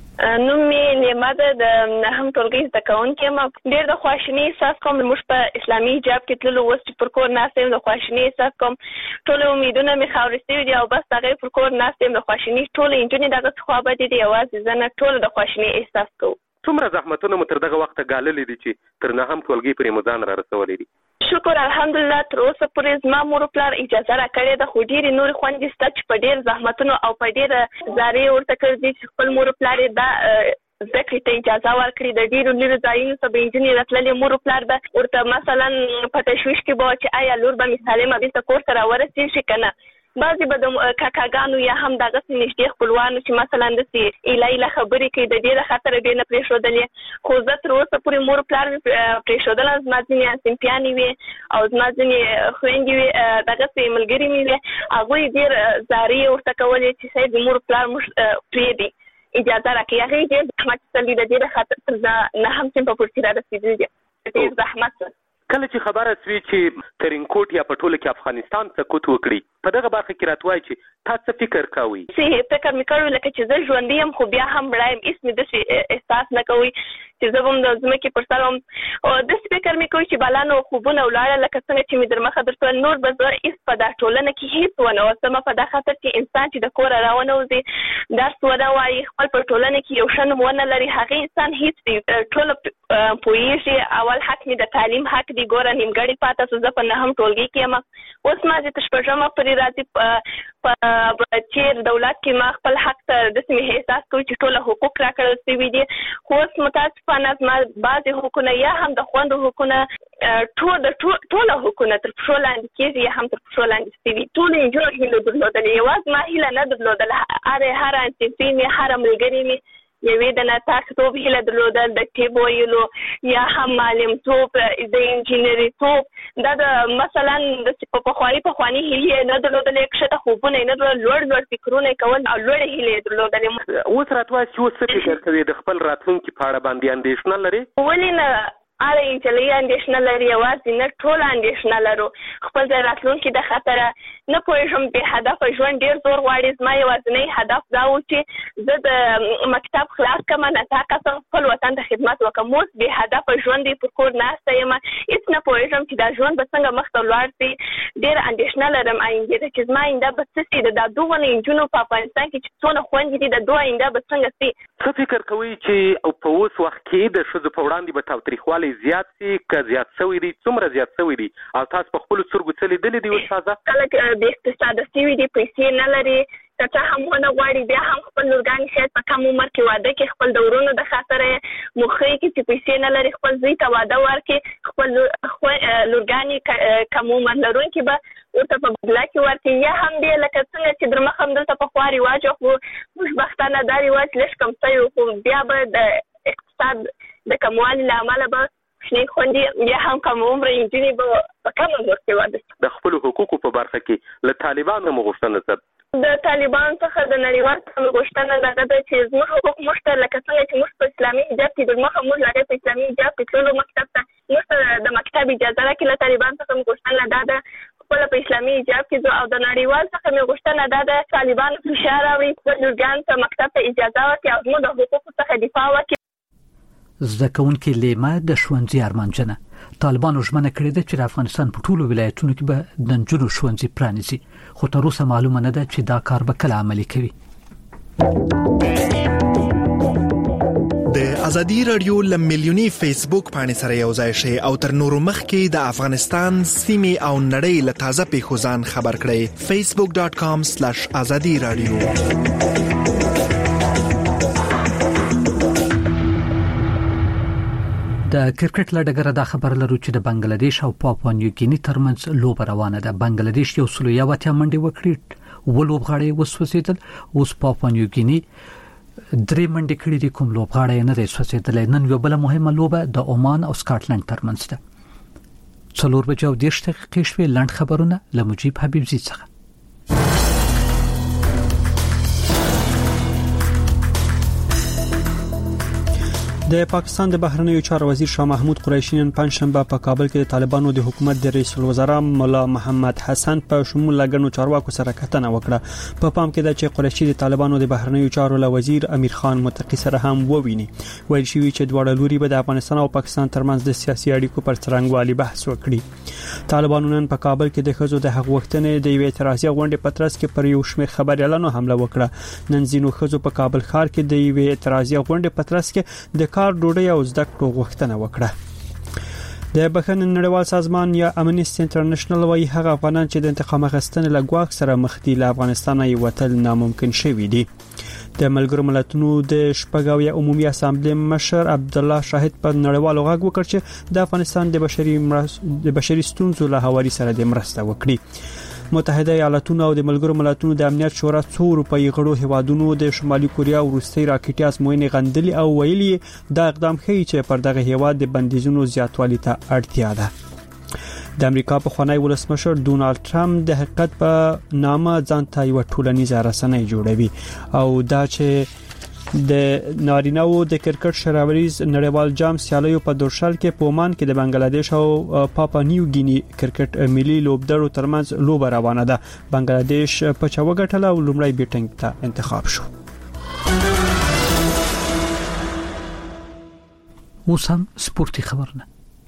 B: نوم مې نیمه د نهم ټولګي زده کوونکې یم. ډېر د خواشینۍ احساس کوم. موږ په اسلامي حجاب کې تللو، اوس چې پر کور ناست یم د خواشینۍ احساس کوم. ټول امیدونه مې خاورې شوي دي او بس هغې پر کور ناست یم د خواشینۍ. ټولې نجونې دغه څخه ابدې دي، یوازې زه نه، ټول د خواشینۍ احساس کوو.
D: څومره زحمتونه مو تر دغه وخته ګاللي دي چې تر نهم ټولګي پورې مو ځان را رسولی دي؟
B: شکر الحمدلله تر اوسه پورې زما مور پلار اجازه راکړې ده، خو ډېرې نورې خویندې شته چې په ډېر زحمتونو او په ډېره زارۍ ورته کړې دي چې خپل مور پلار یې دا زده کړې ته اجازه ورکړي. د ډېرو لرې ځایونو څخه به نجونې راتللې، مور پلار به ورته مثلا په تشویش کې به چې آیا لور به مې سالمه بېرته کور ته راورسېږي که نه. بعضې به د کاکاګانو یا هم دغسې نږدې خپلوانو چې مثلا داسې ایله خبرې کوي د ډېره خطره ډېر نه پرېښودلې، خو زه تر اوسه پورې مور پلار مې پرېښودله. زما ځینې صنفیانې وې او زما ځینې خویندې وې، دغسې ملګري مې وې، هغوی ډېر زارۍ ورته کولې چې صاحب د مور پلار موږ پرېږدي، اجازه راکړي. هغې ډېر زحمت ایستلی د ډېره خطر تر نهم صنف پورې را رسېدلي دي، ډېر زحمت.
D: کله چې خبره سوي چې ترینکوټ یا په ټوله کې افغانستان سقوط وکړي، په دغه برخه کې راته وایي چې تا څه فکر کوئ؟
B: فکر مې کړی لکه چې زه ژوندی یم، خو بیا هم مړه یم، هېڅ مې داسې احساس نه کوئ چې زه به هم د ځمکې پر سر وم. داسې فکر مې کوي چې بالا نو خوبونه ولاړه، لکه څنګه چې مې در مخه درته ویل، نور به زه هېڅ په دا ټولنه کې هېڅ ونه اوسم، په دا خاطر چې انسان چې د کوره راونوځي، درس ونه وایي، خپل په ټولنه کې یو ښه نوم ونه لري، هغې انسان هېڅ ټوله پوهېږي. اول حق مې د تعلیم حق دی. ګوره نیمګړې پاته سو، زه په نهم ټولګي کې یم، اوس ما چې تر شپږمه پورې راځي په چیر دولت کې ما خپل حق ته داسې مې احساس کوي چې ټوله حقوق راکړل شوي دي، خو اوس متاسفانه زما بعضې حقونه یا هم د خویندو حقونه ټوله حقونه تر پښو لاندې کېږي یا هم تر پښو لاندې شوي. ټولو نجونو هیله درلودلې، یوازې ما هیله نه درلودله. هره صنفي مې، هره ملګرې مې یوې د نطاقتوب هیله درلودل، د ټیب ویلو یا هم معلمتوب، د انجینري توب، دا د مثلا د پخواني هیلې نه درلودلې، کښته خوبونه یې نه درلودل، لوړ فکرونه یې کول او لوړې هیلې یې درلودلې.
D: اوس راته وایه چې اوس څه فکر کوې؟ د خپل راتلونکي په اړه باندې اندېښنه لرې؟
B: ولې نه، هره نجلۍ اندېښنه لري، یوازې نه ټوله اندېښنه لرو. خپل د راتلونکي د خطره نه پوهېږم، بې هدفه ژوند ډېر زور غواړي. زما یوازینی هدف دا و چې زه د مکتب خلاص کړم، نطاقه شم، خپل وطن ته خدمت وکړم. اوس بې هدفه ژوند دی، پر کور ناسته یم، هېڅ نه پوهېږم چې دا ژوند به څنګه مخ ته ولاړ شي. ډېره اندېښنه لرم آینده ته چې زما آینده به څه شي، د دغو نجونو په افغانستان کې چې څونه خویندې دي، د دوی آینده به څنګه شي.
D: څه فکر کوئ چې په اوس وخت کې د ښځو په وړاندې به تاوتریخوالی زیات سي که زیات شوی دی؟ څومره زیات شوی دی؟ او تاسو په خپلو سترګو څه لیدلي دي اوس تازه؟
B: خلک بې اقتصاده شوي دي، پیسې نه لري، که څه هم ونه غواړي بیا هم خپل لورګانې شاید په کم عمر کې واده کړي، خپل د ورونو د خاطره یې موخی کړي چې پیسې نه لري، خپل زوی ته واده ورکړي، خپل لورګانې کم عمر لرونکي به ورته په بدله کې ورکړي، یا هم بیا لکه څنګه چې در مخه همدلته پخوا رواج و، خو خوشبختانه دا رواج لږ کم شوی و، خو بیا به د اقتصاد د کموالي له امله به شنې خویندې بیا هم کم عمره نجونې به په کم عمر کې واده شي.
D: د خپلو حقوقو په برخه کې له طالبانو مو غوښتنه څه؟
B: د طالبانو څخه د نړیوال څخه غوښتنه دغه ده چې زموږ حقوق موږ ته لکه څنګه چې موږ په اسلامي حجاب کې در مخه موږ هغې په اسلامي حجاب کې تللو مکتب ته، موږ ته د مکتب اجازه راکړي. له طالبانو څخه مې غوښتنه دا ده خپله په اسلامي حجاب کې ځو، او د نړیوال څخه مې غوښتنه دا ده طالبانو فشار راوړي، خپل لورګانو ته مکتب ته اجازه ورکړي او زموږ د حقوقو څخه دفاع وکړي.
A: زده کوونکې لیما د ښوونځي ارمانجنه طالبانو ژمنه کړې ده چې د افغانستان په ټولو ولایتونو کې به د نجونو ښوونځي پرانیزي، خو تر اوسه معلومه نه ده چې دا کار به کله عملي کوي.
E: د ازادي رادیو له میلیوني فیسبوک باندې سره یو ځای شئ او تر نورو مخکې د افغانستان سیمې او نړۍ له تازه پیښو ځان خبر کړئ. facebook.com/azadiradio.
A: د کرکټ لړګره دا خبر لرو چې د بنگلاديش او پاپوا نیوګینی ترمنځ لوبه روانه ده. بنگلاديش یو سلو یا وته منډه وکړي، ولوبغاړي وسوسیدل، اوس پاپوا نیوګینی درې منډې کړې دي، کوم لوبغاړی نه دی سوځېدلی. نن یو بل مهمه لوبه د عمان او سکاټلند ترمنځ ده. 4:30 شوي. لنډ خبرونه له مجيب حبیبزي څخه.
F: د پاکستان د بهرنیو چارو وزیر شاه محمود قریشي نن پنځشنبه په کابل کې د طالبانو د حکومت د رئیس الوزرا مولا محمد حسن په شمول لګنو چارواکو سره کتنه وکړه. په پام کې ده چې قریشي د طالبانو د بهرنیو چارو له وزیر امیر خان متقی سره هم وویني. ویل شوی چې دواړه لوري به د افغانستان او پاکستان ترمنځ د سیاسي اړیکو پر څرنګوالي بحث وکړي. طالبانو نن په کابل کې د خزو د حق غوښتنې د یو اعتراضي غونډې په ترڅ کې پر یو شمېر خبريالانو حمله وکړه. نن ځینو خزو په کابل ښار کې د یو اعتراضي غونډې په ترڅ کې د کار ډوډۍ او زده کړو غوښتنه وکړه. د بخښنې نړیوال سازمان یا امنیستي انټرنیشنل وايي هغه افغانان چې د انتقام اخیستنې له ګواښ سره مخ دي له افغانستان یې وتل ناممکن شوی دی. د ملګرو ملتونو د شپږاویه عمومي اسامبلې مشر عبد الله شاهد په نړیوالو غږ وکړ چې د افغانستان د بشري ستونزو له حوالې سره د مرسته وکړي. متحده ایالاتونه او د ملګرو ملتونو د امنیت شورا څو اروپאי غړو هیوادونو د شمالي کوریا او روسي راکټي ازموینې غندلې او ویلي دا اقدام ښیي چې پر دغه هیواد د بندیزونو زیاتوالي ته اړتیا ده. د امریکا په خوانی ولسمشر ډونالد ټرمپ د حقیقت په نامه ځان ته یو ټولنیزه رسنۍ جوړوي او دا چې د نارینه‌و د کرکټ شراوریز نړیوال جام سیالیو په دورشل کې په عمان کې د بنگلاديش او پاپا نیو ګینی کرکټ ملي لوبډرو ترمنځ لوبه روانه ده. بنگلاديش په چوغټل او لومړی بیټینګ ته انتخاب شو.
A: اوس هم سپورتي خبرونه.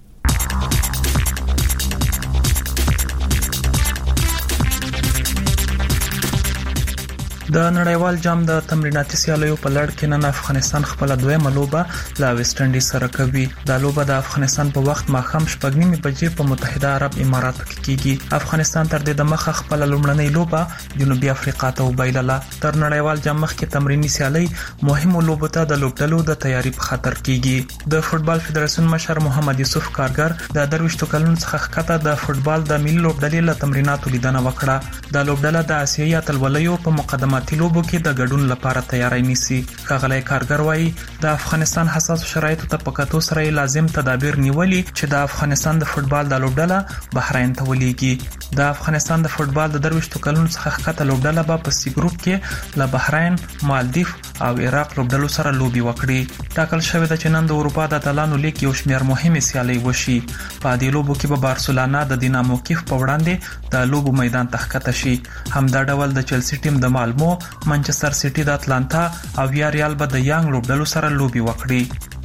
G: د نړیوال جام د تمریناتي سیالیو په لړ کې نن افغانستان خپل دویمه لوبه له ویسټ انډیز سره کوي. دا لوبه د افغانستان په وخت ماښام 9:30 بجې په متحده عرب اماراتو کې کیږي. افغانستان تر دې د مخه خپل لومړنۍ لوبه جنوبي افریقا ته وبایلله. تر نړیوال جام مخکې تمرینی سیالي مهمه لوبه ته د لوبډلو د تیاری په خاطر کیږي. د فوتبال فدراسیون مشر محمد یوسف کارګر د 23 کلونو څخه ښکته د فوتبال د ملي لوبډلې له تمریناتو لیدنه وکړه. د لوبډله د آسیایي اتلولیو په مقدماتي لوبو کې د ګډون لپاره تیاری نیسي. ښاغلی کارګر وایي د افغانستان حساس شرایطو ته په کتو سره لازم تدابیر نیولي چې د افغانستان د فوتبال د لوبډله بحرین ته ولېږي. د افغانستان د فوتبال د 23 کلونو څخه ښکته لوبډله په سی ګروپ کې له بحرین، مالدیف او عراق لوبډلو سره لوبي وکړي. ټاکل شوی د چې نن د اروپا د اتلانو لیګ یو شمېر مهمه سیالي وشي. په دې لوبو کې به بارسلونا د دینامو کیف په وړاندې د لوبو میدان ته ښکته شي. همدا ډول د چلسی ټیم د مالمو، منچستر سیټي د اتلانتا او ریال به د یانګ لوبډلو سره لوبي وکړي.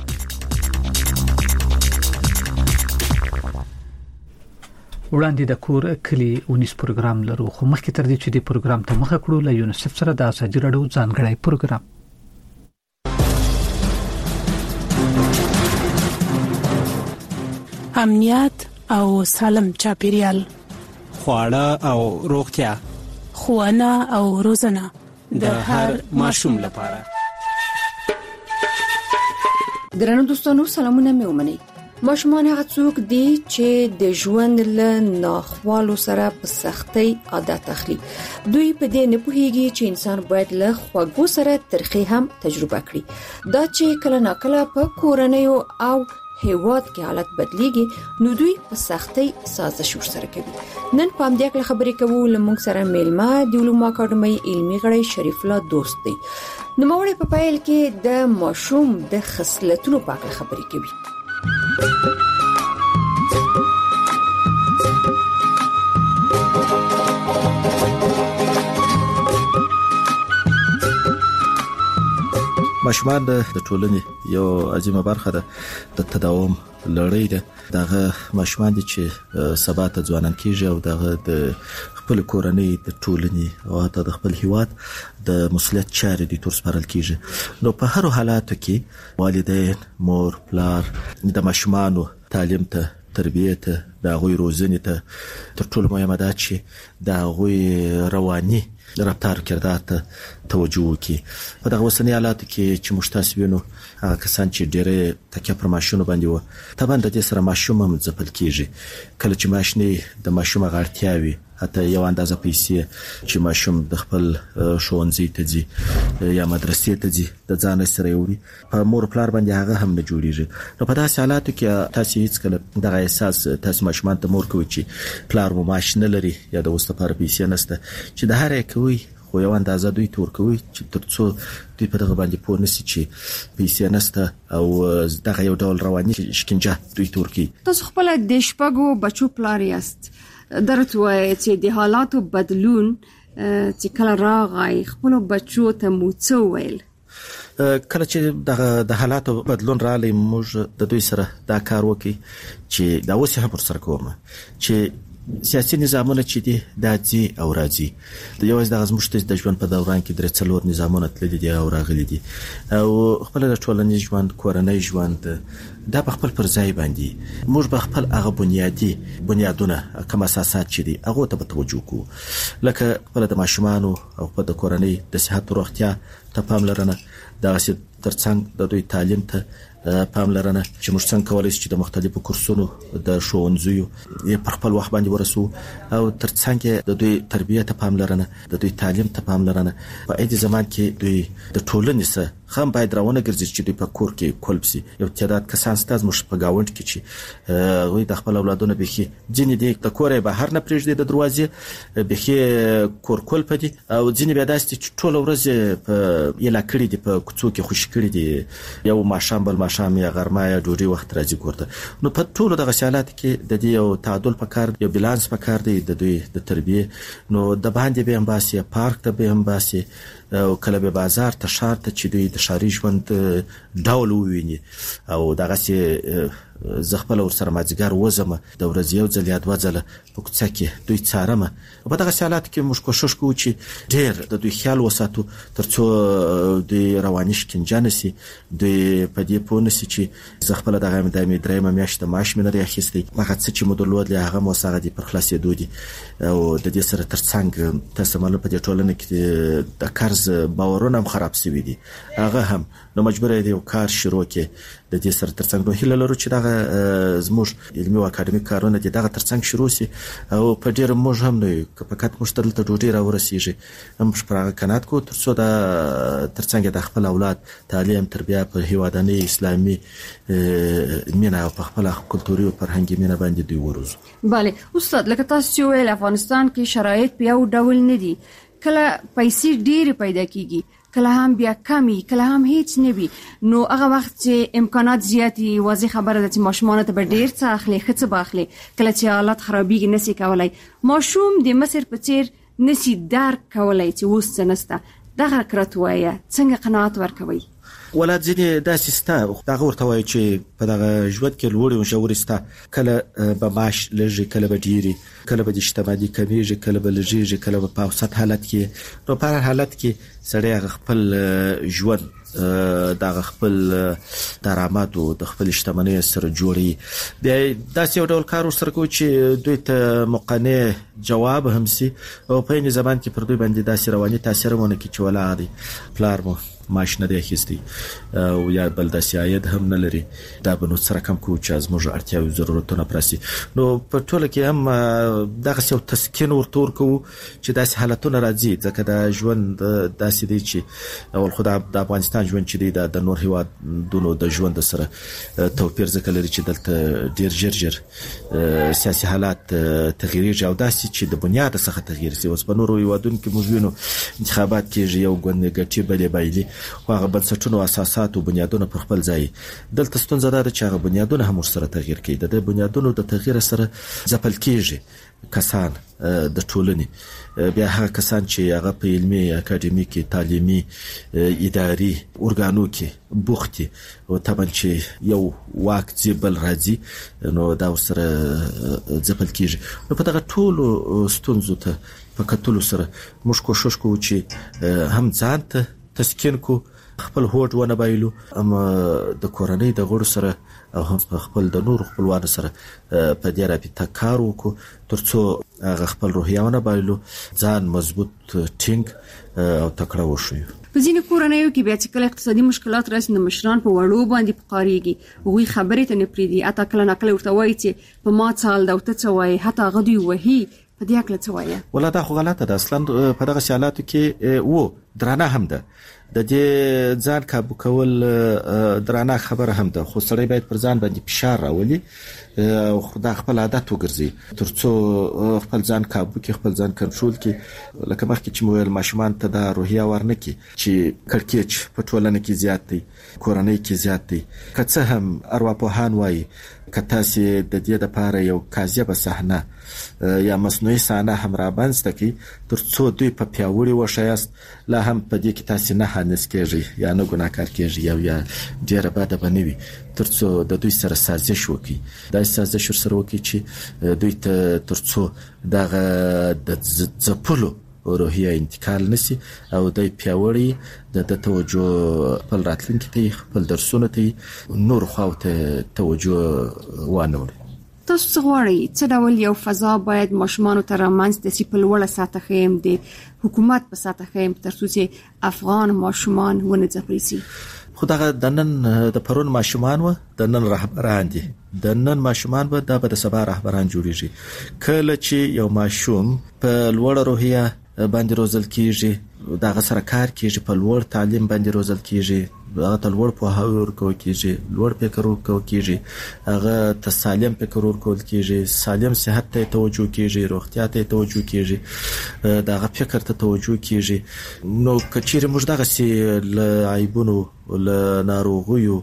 A: وړاندې د کور کلی اونیس پروګرام لرو، خو مخکې تر دې چې د پروګرام ته مخه کړو له یونیسف سره د ازادي راډیو ځانګړی پروګرام.
J: امنیت او سالم چاپیریال،
K: خواړه او روغتیا،
J: ښوونه او روزنه
K: د هر ماشوم لپاره.
Y: درنو دوستانو سلامونه مې ومنئ. ماشومان هغه څوک دي چې د ژوند له ناخوالو سره په سختۍ عادت اخلي. دوی په دې نه پوهیږي چې انسان باید له خوږو سره ترخی هم تجربه کړي. دا چې کله ناکله په کورنیو او هیواد کې حالت بدلیږي نو دوی په سختۍ سازش ورسره کوي. نن په دې اړه خبرې کوو. لمونږ سره میلمه د علوم اکاډمۍ علمي غړی شریف الله دوست دی. نو موږ په پایل کې د ماشوم د خصلتونو په اړه خبرې کوي.
Z: ماشومان د ټولنې یو عظیمه برخه ده، د تداوم لړۍ ده. دغه ماشومان دي چې سبا ته ځوانان کیږي او دغه د خپل کورنۍ، د ټولنې او حتی د خپل هیواد د مسؤلیت چارې د تور سپارل کیږي. نو په هر حالاتو کې والدین، مور، پلار د ماشومانو تعلیم ته، تربیه ته، د غوي روزنې ته تر ټولو مهمه ده چې د غوي رواني رفتار کردار ته توجه وکړي. په دغه وسنۍ حالاتو کې چې مشتاسبینو هغه کسان چې ډېرې تکیه پر ماشوم باندې و، طبعا د دې سره ماشوم هم ځپل کیږي. کله چې ماشني د ماشوم غړتیاوي حتی یو اندازه پیسې چې ماشوم د خپل ښوونځي ته ځي یا مدرسې ته ځي د ځان سره وړي په مور پلار باندې هغه هم نه جوړیږي. نو په داسې حالاتو کې تاسو هیڅ کله دغه احساس تاسو ماشومان ته مور کوي چې پلار مو معاش نه لري یا د اوس لپاره پیسې نشته چې د هر کوي خو یو اندازه دوی تور کوي چې ترڅو دوی په دغه باندې پوه نشي چې پیسې نشته او دغه یو ډول رواني شکنجه دوی تور کوي.
Y: تاسو خپل د شپږو بچو پلار یاست، درته وایي چې د حالاتو بدلون چې کله راغی خپل بچو ته مو څه ویل؟
Z: کله چې د حالاتو بدلون راغلی موږ د دوی سره دا کار وکړي چې دا اوس هم پر سر کوم چې سیاسي نظامونه چې دي د ځي او راځي د یو ځای د غزمشت د ژوند په دوران کې درې څلور نظامونه تللي دي او راغلي دي او خپل د ټولنیز ژوند کورنۍ ژوند دا په خپل پر ځای باندې موږ په خپل هغه بنیادونه کوم اساسات چې دي هغه ته توجه کوو لکه خپل د ماشومانو او خپل د کورنۍ د صحت او روغتیا ته پاملرنه دا چې ترڅنګ د دوی تعلیم ته پاملرنه چې موږ څنګه کولای شو چې د مختلفو کورسونو د ښوونځیو یې په خپل وخت باندې ورسو او ترڅنګ د دوی تربیته ته پاملرنه د دوی تعلیم ته پاملرنه په دې زمان کې دوی د ټولنې سره هم باید راونه ګرځي چې دوی په کور کې کولب سي. یو تعداد کسان ستاسو مش په گاوند کې چې وي د خپل اولادونو بخي ځینې دي د کورې بهر نه پرېږدي د دروازې بخي کور کول پدي او ځینې بیا داسې چې ټول ورځ په یلا کړی دي په کوڅو کې خوش کړی دي یو ماشام بل ماشام یا غرمه یا ډوډۍ وخت راځي کورته. نو په ټولو دغه حالات کې د دې یو تعادل پکار یو بالانس پکار دی د دوی د تربیه. نو د باندې به هم باسي پارک ته به هم باسي او کله به بازار ته شار ته چې دوی د شاري ژوند ډول وویني او دغه سي زغپل ور سره ماځګر وزمه د ورځ یو ځل یا دوه ځله په کوڅه کې دوی څارمه. په دغه حالات کې موږ کوشش کوو چې ډېر د دوی خیال وساتو ترڅو د رواني شکنجه نشي دوی په دې پوه نشي چې زغپل دغه مدامي درېمه میاشت معاش مې نه اخیستي هغه څه چې مدلود له هغه موسغه دي پر خلاصې دودي او د دې سره ترڅنګ تاسو مله په دې ټولنه کې د قرض باورونه هم خراب شوي دي هغه هم نو مجبور دی یو کار شروع کې د دې سره ترڅنګ نو هیله لرو چې دغه زموږ علمي او اکاډمیک کارونه دغه ترڅنګ شروع شي او په ډیر موږ هم نه فقط مشترل ته ډوډۍ را ورسیږي هم شپږ قنات کو ترڅو د ترڅنګ د خپل اولاد تعلیم تربیه په هیوادنۍ اسلامي مینا او په خپل کلتوري او فرهنګي مینا باندې دوی وروزو.
Y: bale استاد لکه تاسو ویل افغانستان کې شرایط په یو ډول نه دي کله پیسې ډېر پیدا کیږي کله هم بیا کمی کله هم هیڅ نه وي نو هغه وخت چې امکانات زیاتی واضح خبره ده چې ماشومان ته به ډېر څه اخلي خڅ باخلي کله چې حالات خرابېږي نسی کولای ماشوم د مصر په څیر نسی درک کولای چې وسته نسته دغه کراتوایه څنګه قناعت ورکوي
Z: ولادت ځینې داسې ستا دغه ورته وایي چې په دغه ژوند کې لوړې او ژورې ستا کله به معاش لږې کله به ډېرې کله به د شتمني کمیږي کله به لږېږي کله به په اوسط حالت کې نو په هر حالت کې سړی هغه خپل ژوند دغه خپل درآمد او د خپل شتمنۍ سره جوړي بیا داسې یو ډول کار ورسره کوي چې دوی ته مقنع جواب هم سي او په یوه زمان کې پر دوی باندې داسې رواني تاثیر ونه کوي چې ولا عادي پلار مو معاش نه دی اخیستی او یا بل داسې عاید هم نه لري دا به نو سره کم کوو چې زموږ اړتیاوې ضرورتونه پرسي. نو په ټوله کې هم دغه یو تسکین ورته ورکوو چې داسې حالتونه راځي ځکه د ژوند داسې دی چې اول خو د افغانستان ژوند چې دی د نور هیوادونو د ژوند سره توپیر ځکه لري چې دلته ډېر ژر سیاسي حالات تغییرېږي او داسې چې د بنیاد څخه تغییر شي. اوس په نورو هیوادونو کې موږ وینو انتخابات کېږي یو ګوند ګټي بلې بایلي خو هغه بنسټونه او اساسات او بنیادونه په خپل ځای دلته ستونزه ده چې هغه بنیادونه هم سره تغییر کوي د بنیادونو د تغییر سره ځپل کېږي کسان د ټولنې بیا هغه کسان چې هغه په علمي اکاډمیکي تعلیمي اداري ارګانو کې بوختي او طبعا چې یو واک ځبل راځي نو دا سره ځپل کېږي. نو په دغه ټولو ستونزو ته په کتلو سره موږ کوشش کوو چې هم ځان ته تسکین کو خپل هوډ ونه بایلو اما د کورنۍ د غړو سره او هم خپل د نور خپلوانو سره په دې رابطه کار وکړو ترڅو هغه خپل روحیه ونه بایلو ځان مضبوط ټینګ او تکړه وشو.
Y: په ځینې کورنیو کې بیا چې کله اقتصادي مشکلات راشي نو مشران په وړو باندې پقاریږي هغوی خبرې ته نه پریږدي اته کله نکله ورته وایي چې په ما څال دا ورته څه وایي حتی هغه دوی وهي په دې اړه څه وایي؟
Z: ولا دا خو غلطه ده. اصلا په دغه حالاتو کې درانه هم ده. د دې ځان کابو کول درانه خبره هم ده، خو سړی باید پر ځان باندې فشار راولي او خدا خپل عادت وګرځي ترڅو خپل ځان کابو کې، خپل ځان کنټرول کې. لکه مخکې چې مویل ماشومان ته دا روحیه ورنکي چې کړکېچ په ټولنه کې زیات دی، کورنۍ کې زیات دی. که څه هم ارواپوهان وایي که تاسو د دې لپاره یو کاذبه صحنه یا مصنوعي صحنه هم رابنځته کړئ ترڅو دوی په پیاوړي وشایست، لا هم په دې کې تاسو نه حانس کېږي یا نه ګناهکار کېږي یا ډېره بده به نه وي، ترڅو د دوی سره سازش وکړي. دا سازش سره وکړي چې دوی ته ترڅو دغه د ځپلو روحیه انتقال نسی او د پیاوړي د توجه خپل راتلونکي ته، خپل درسونه ته، نور خواته توجه وانهوري.
Y: تاسو څه غواړئ؟ څه ډول یو فضا باید ماشومان ته رامنځته شي په لوړه سطح کې د حکومت په سطح کې ترڅو چې افغان ماشومان ونه ځپل شي؟
Z: خو دغه د نن د پرون ماشومان و د نن رهبران دي. د نن ماشومان به د سبا رهبران جوړیږي. کله چې یو ماشوم په لوړه روحیه باندې روزل کیږي، دغه سره کار کیږي، په لوړ تعلیم باندې روزل کیږي، هغه ته لوړ پوهاوی ورکول کیږي، لوړ فکر ورکول کیږي، هغه ته سالم فکر ورکول کیږي، سالم صحت ته توجه کیږي، روغتیا ته توجه کیږي، دغه فکر ته توجه کیږي. نو کچیر موږ دغه سي ل عیبونو ل ناروغیو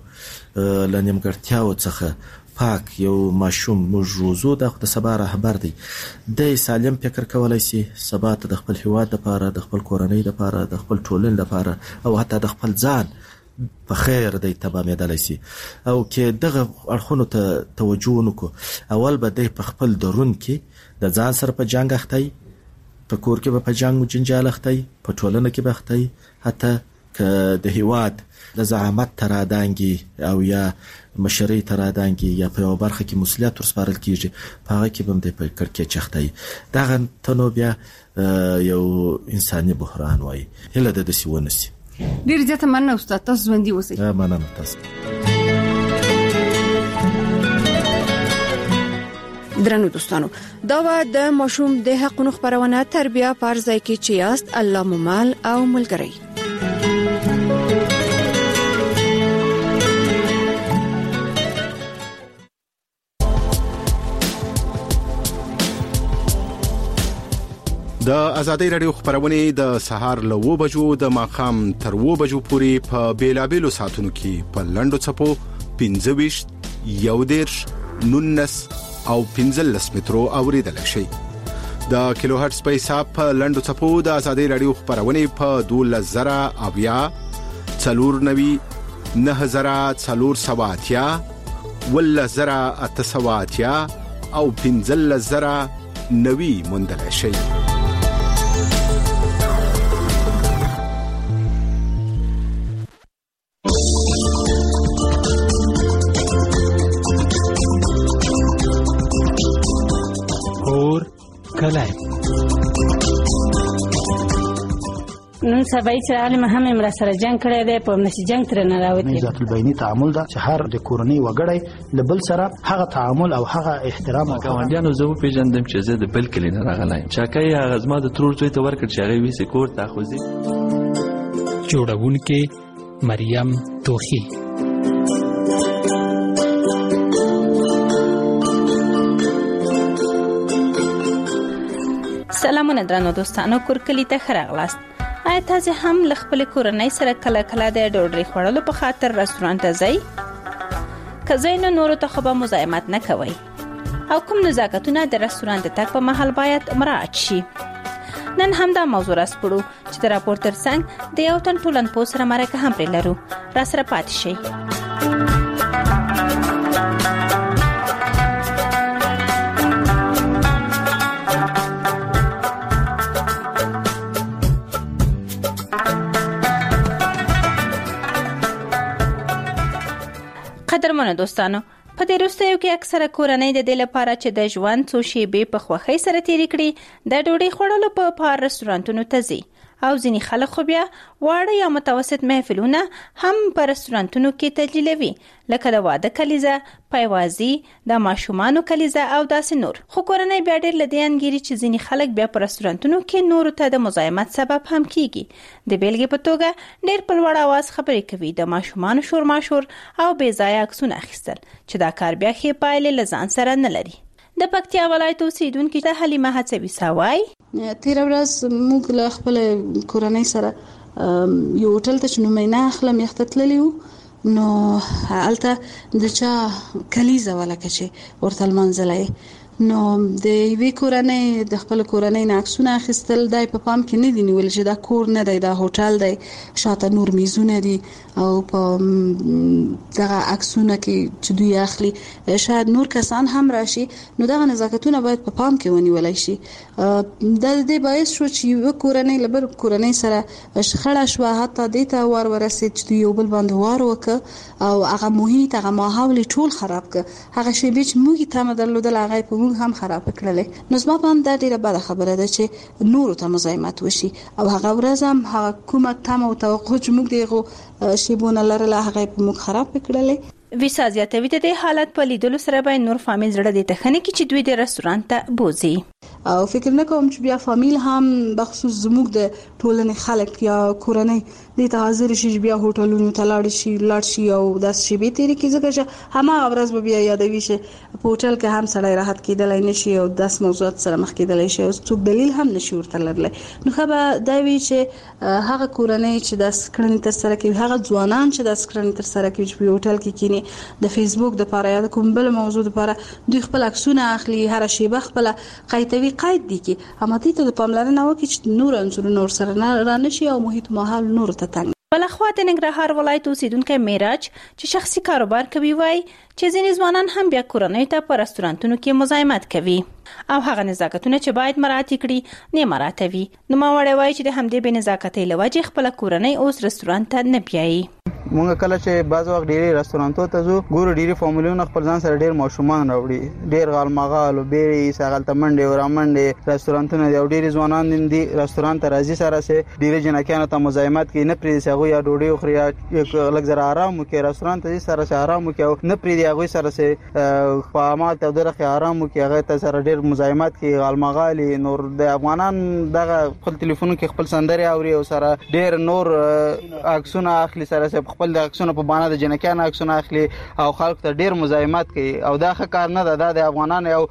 Z: ل نیمګړتیاو څخه پاک یو ماشوم موږ روزو د سبا رهبر دی. د سالم فکر کولای شي سبا ته د خپل هیواد لپاره، د خپل کورنۍ لپاره، د خپل ټولنې لپاره او حتی د خپل ځان په خیر دی تمامېدلی شي. او کې دغه اړخونو ته توجه نکړو، اول به دی په خپل درون کې د ځان سره په جنګ اختی، په کور کې به په جنګ جنجال اختی، په ټولنه کې به اختی، حتی که د هیواد د زعامت ترادانګي او یا مشرۍ ترادانګي یا په یو برخه کې مسؤلیت ورسپارل کیږي، په هغه کې به د کړکېچ اختی. دغه تنو بیا یو انساني بحران وایي. هله د دې ونسی.
Y: ډیر زیاته مننه استاد، تاسو ژوندي اوسئ.
Z: مننه تاسو.
Y: درنو دوستانو، دا د ماشوم د حقونو خبرونه تربیه پر ځای کې چې یاست الله ممال او ملګری.
C: د ازادۍ رادیو خبرونه د سهار له 9 بجو د ماخام تر 9 بجو پورې په بیلابېلو ساعتونو کې په لنډو چپو 25 11 19 او 15 مترو اوریدل شي. د کیلو هرتز په حساب په لنډو چپو د ازادۍ رادیو خبرونه په 12000 اویا 490 9480 ولزرا اتسواتیا او 15000 نوي مندل شي.
L: نن سبا چې عالم هم امر سره جنگ کړی دی، په نشي جنگ تر نه راوتی.
M: ذات البینی تعامل دا چې هر د کورنۍ وګړی لبل سره هغه تعامل او هغه احترام او
N: ګاونډیانو زه په پیژندم چې زه د بل کلی نه راغلی. چاکای هغه زما د ترور څوی ته ورکړ چې هغه وی سکور تاخوزي.
O: جوړونکې مریم توخی.
P: سلامونه درنو دوستانو، کورکلی ته خراغلاست. آیا تاسو هم ل خپل کورنۍ سره کله کله د ډوډۍ خوړلو په خاطر رستورانت ته ځئ؟ که ځئ نو نورو ته خو به مزاحمت نه کوئ او کوم نزاکتونه د رستورانت تګ په مهال باید مراعات شي. نن هم دا موضوع راسپړو چې د راپور ترڅنګ د یو تن ټولنپوه سره مرکه هم پرې لرو. را سره پاتې شئ. قدرمنو دوستانو، په دې وروستیو کې اکثره کورنۍ د دې لپاره چې د ژوند څو شیبې په خوښۍ سره تېرې کړي د ډوډۍ خوړلو په پار رستورانتونو ته ځي او ځینې خلک خو بیا واړه یا متوسط محفلونه هم په رستورانتونو کې تجلیلوي، لکه د واده کلیزه، پایوازي، د ماشومانو کلیزه او داسې نور. خو کورنۍ بیا ډېر لدې انګیري چې ځینې خلک بیا په رستورانتونو کې نورو ته د مزاحمت سبب هم کیږي. د بیلګې په توګه ډېر په لوړ اواز خبرې کوي، د ماشومانو شور ماشور او بې ځایه عکسونه اخیستل چې دا کار بیا ښې پایلې له ځان سره نه لري. د پکتیا ولایت اوسیدونکي د حلیمه هڅوي ساوای
Q: تیر ورځ موږ له خپل کورنۍ سره یو هوټل ته چې نومینه اخلم یخته تللی وو، نو هلته د چا کلیزه ولکه چې ورته لمانځلی، نو د یوې کورنۍ د خپل کورنۍ نه عکسونه اخیستل، دای په پام کې نه دی نیول چې دا کور نه دی، دا هوټل دی، شاته نور میزونه دي او په دغه عکسونه کې چې دوی اخلي شاید نور کسان هم راشي، نو دغه نزاکتونه باید په پام کې ونیولای شي. د دې باعث شو چې یو کورنۍ له بل کورنۍ سره شخړه شوه، حتی دې ته ور ورسېد چې دوی یو بل باندې وار وکړه او هغه محیط هغه ماحول ټول خراب کړ. هغه شی چې موږ ته مدلودل هغه په موږ هم خراب کړل. نو زما باندې دا ډیره بده خبره ده چې نور ته مزاحمت وشي او هغه ورځ هم هغه کومه تمه او توقع چې موږ دغه شیبونه لرله هغه په موږ خراب کړل.
P: ویسا زیاتوي د دې حالت په لیدلو سره به نور فامیل زړه د تخنه کې چې دوی د رستورانت ته بوزي
Q: او فکر نه کوم چې بیا فامیل هم بخصوص زموږ د ټولنې خلک یا کورنۍ د ته حاضر شي بیا هوټلونو ته لاړ شي او داس شي به تیری کې ځکه چې همغه ورځ به بیا یادوي چې په هوټل کې هم سړی راحت کېدلای نشي او داس موضوعات سره مخ کېدلای شي او څوک دلیل هم نشي ورته لرلی. نو خو به دا وی چې هغه کورنۍ چې داس کړنې تر سره کوي، هغه ځوانان چې داس کړنې تر سره کوي چې په هوټل کې کینی د فیسبوک د لپاره یا د کوم بل موضوع لپاره دوی خپل عکسونه اخلي، هر شی به خپل قایتوي قید دي کې اما دې ته د پاملرنه وکړي چې نور عنصرونه ور سره نه رانشي او محیط ماحول نور ته تنګ.
P: بلخوا د ننګرهار ولایت اوسیدونکو میراج چې شخصي کاروبار کوي وای چې ځینې ځوانان هم بیا کورنۍ ته په رستورانتونو کې مزاحمت کوي او هغه نزاکتونه چې باید مراعات کړي نه مراعاتوي. نو ما وړي وای چې د همدې بې نزاکتۍ لوجه خپل کورنۍ اوس رستورانت ته نه بیایي.
R: مونږ کله چې بعض وخت ډېری رستورانتو ته ځو ګورو ډېری فامیلونه خپل ځان سره ډېر ماشومان راوړي، ډېر غالمغال او بیري ساغل تمنډي او رامنډي رستورانتونه دی او ډېری ځوانان دي رستورانت ته راځي سره سه ډېری جنکانو ته مزاحمت کوي، نه پرې سغه یا ډوډۍ خوري یا لږ زره آرام وکړي، رستورانت ته سره سره آرام وکړي او نه پرې دی هغه سره سه خامات او درخه آرام وکړي، هغه ته سره ډېر مزاحمت کوي، غالمغالي نور د افغانان دغه خپل ټلیفون کې خپل سندري اوري او سره ډېر نور عکسونه اخلي، سره سه خپل د عکسونه په باندې د جنکانو عکسونه اخلي او خلک ته ډېر مزاحمت کوي او دا ښه کار نه ده. د افغانان او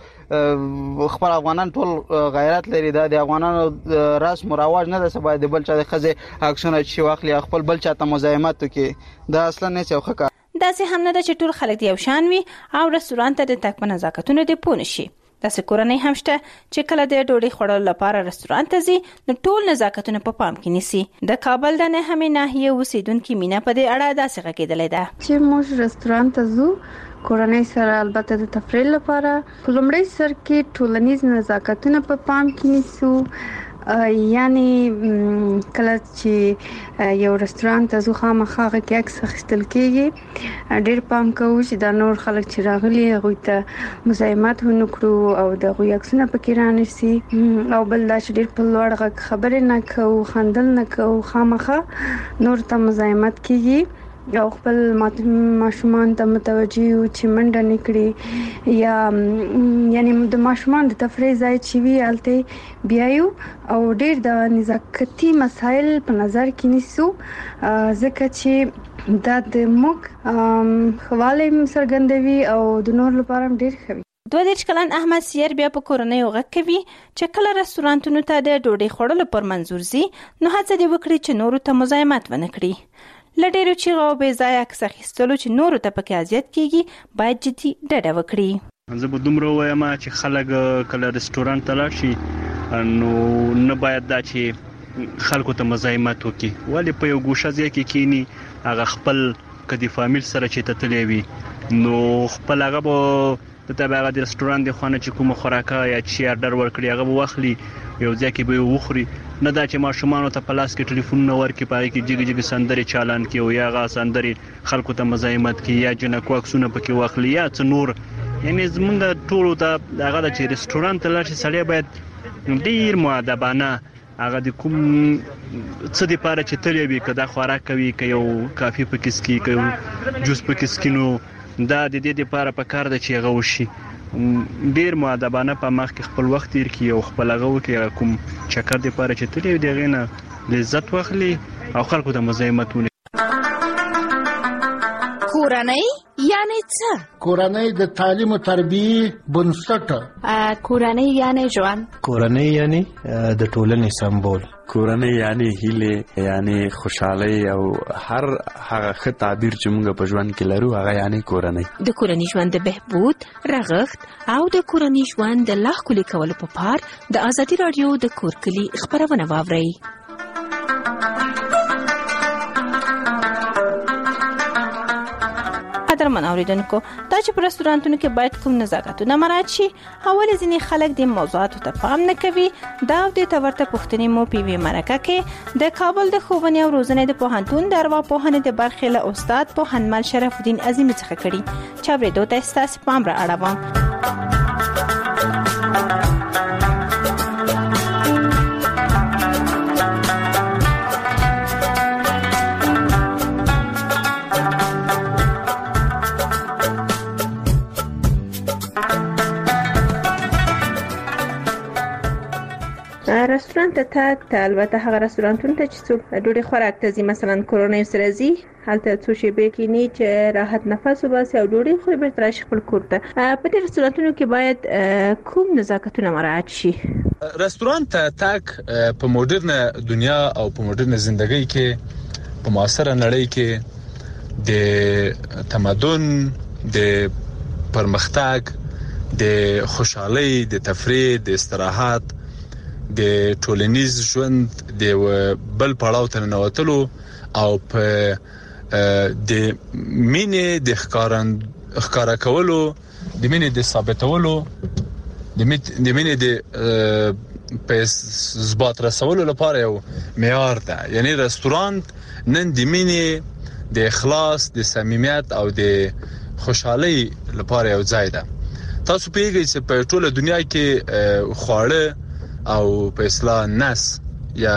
R: خپل افغانان ټول غیرت لري، د افغانانو رسم او رواج نه ده چې باید بل چا د خزه عکسونه چې واخلي خپل بل چا ته مزاحمت کوي، دا اصلا نه څه ښه کار.
P: داسې هم نه ده چې ټول خلک یو شان وي او رستورانت ته د تک په نزاکتونو دی پونه شي. داسې کورنۍ هم شته چې کله د ډوډۍ خوړلو لپاره رستورانت ته ځي نو ټول نزاکتونه په پام کې نیسي. د کابل د نهمې ناحیې اوسیدونکو مینا په دې اړه داسې غږېدلې ده
S: چې موږ رستورانت ته ځو کورنۍ سره البته د تفریح لپاره لومړی سر کې ټولنیز نزاکتونه په پام کې نیسو، یعنی کله چې یو رستورانت ته ځو خامخا کې عکس اخیستل کېږي، ډېر پام کوو چې دا نور خلک چې راغلي هغوی ته مزاحمت ونه کړو او د هغوی عکسونه پکې رانیسي او بل دا چې ډېر په لوړ غږ خبرې نه کوو، خندل نه کوو، خامخا نور ته مزاحمت کېږي او خپل ماشومان ته متوجه یو چې منډه نکړي یا یعنی د ماشومان د تفریح ځای چې وی الته بیایو او ډېر د نزاکتي مسایل په نظر کې نیسو ځکه چې دا د موږ خواله سرګندوي او د نور لپاره ډېر ښه وي.
P: 22 کلن احمد سیر بیا په کورنۍ غږ کوي چې کله رستورانتونو ته د ډوډۍ خوړلو پر منظور زی نو هڅه دی وکړي چې نورو ته مزاحمت ونه کړي. لډیرو چې غو به ځای عکس اخیستلو چې نورو ته پکې اذیت کیږي باید جدي ډډه وکړي.
T: زه به دومره وایم چې خلک کله رستورانت ته لاړ شي نو نه باید دا چې خلکو ته مزاحمت وکړي، ولی په یو ګوشه ځای کې کینی هغه خپل کدي فامیل سره چې تتلې وي نو خپل هغه به ته هغه د رستورانت د خانه چې کوم خوراکه یا چی آرډر ورکړي هغه واخلي یو ځای کې به وخوري، نه دا چې ماشومان ته پلاس کې ټلیفون نه ورکړي پای کې جګ جګ سندري چالان کې او یا غا سندري خلکو ته مزاحمت کې یا جنکو عکسونه پکې واخلي یا څ نور. یعنی زمونږ ټولو ته هغه د رستورانت ته لاړ شي سړی باید ډیر مؤدبانه هغه د کوم څه د پاره چې تلې وي کدا خوراک کوي ک یو کافي پکې سکي ک جوس پکې سکینو دا د دې لپاره په کار د چې هغه وشي ډیر مؤدبانه په مخ کې خپل وخت تیر کی او خپل هغه کې کوم چکر د لپاره چې تلې دی غینه لذت واخلي او خلکو د مزاحمتونه.
H: کورنۍ یعنی څه؟
I: کورنۍ د تعلیم او تربیه بنسټ.
H: کورنۍ یعنی ژوند.
U: کورنۍ یعنی د ټولنې سمبول.
N: کورنۍ یعنی هیله یعنی خوشحالي او هر هغه ښه تعبیر چې موږ په ژوند کې لرو هغه یعنی کورنۍ.
H: د کورنۍ ژوند د بهبود رغښت او د کورنۍ ژوند د لا ښکلي کولو په پار د ازادي رادیو د کور کلي خبرونه واورئ.
P: قدرمن اوریدونکو دا چې په رستورانتونو کې باید کوم نزاکتونه مراعات شي اول ځینې خلک د موضوعاتو ته پام نه کوي دا د تورته پښتنې مو پی وی مرکه کې د کابل د ښوونې او روزنې د پوهنتون د ارواپوهنې د برخې له استاد پوهنمل شرف الدین عظیمی څخه کړي چې اورېدو ته ستاسو پام را اړوم. رستورانت ته البته هغه رستورانتونه ته چې څوک ډوډۍ خوراک ته ځي مثلا کورونې سره ځي هلته څو شیبې کېني چې راحت نفس وباسي او ډوډۍ خوري بیرته راشي خپل کور ته. په دې رستورانتونو کې باید کوم نزاکتونه مراعات شي؟
V: رستورانت ته تک په موډرن دنیا او په موډرن ژوندۍ کې په معاصره نړۍ کې د تمدن د پرمختګ د خوشحالي د تفریح د استراحت د ټولنیز ژوند د بل پړاو ته ننوتلو او په د مینې د ښکارا کولو د مینې د ثابتولو د مینې د په ثبات رسولو لپاره یو معیار ده. یعنی رستورانت نن د مینې د اخلاص د صمیمیت او د خوشحالي لپاره یو ځای ده. تاسو پیږئ چې په ټوله دنیا کې خواړه او په اصطلاح نس یا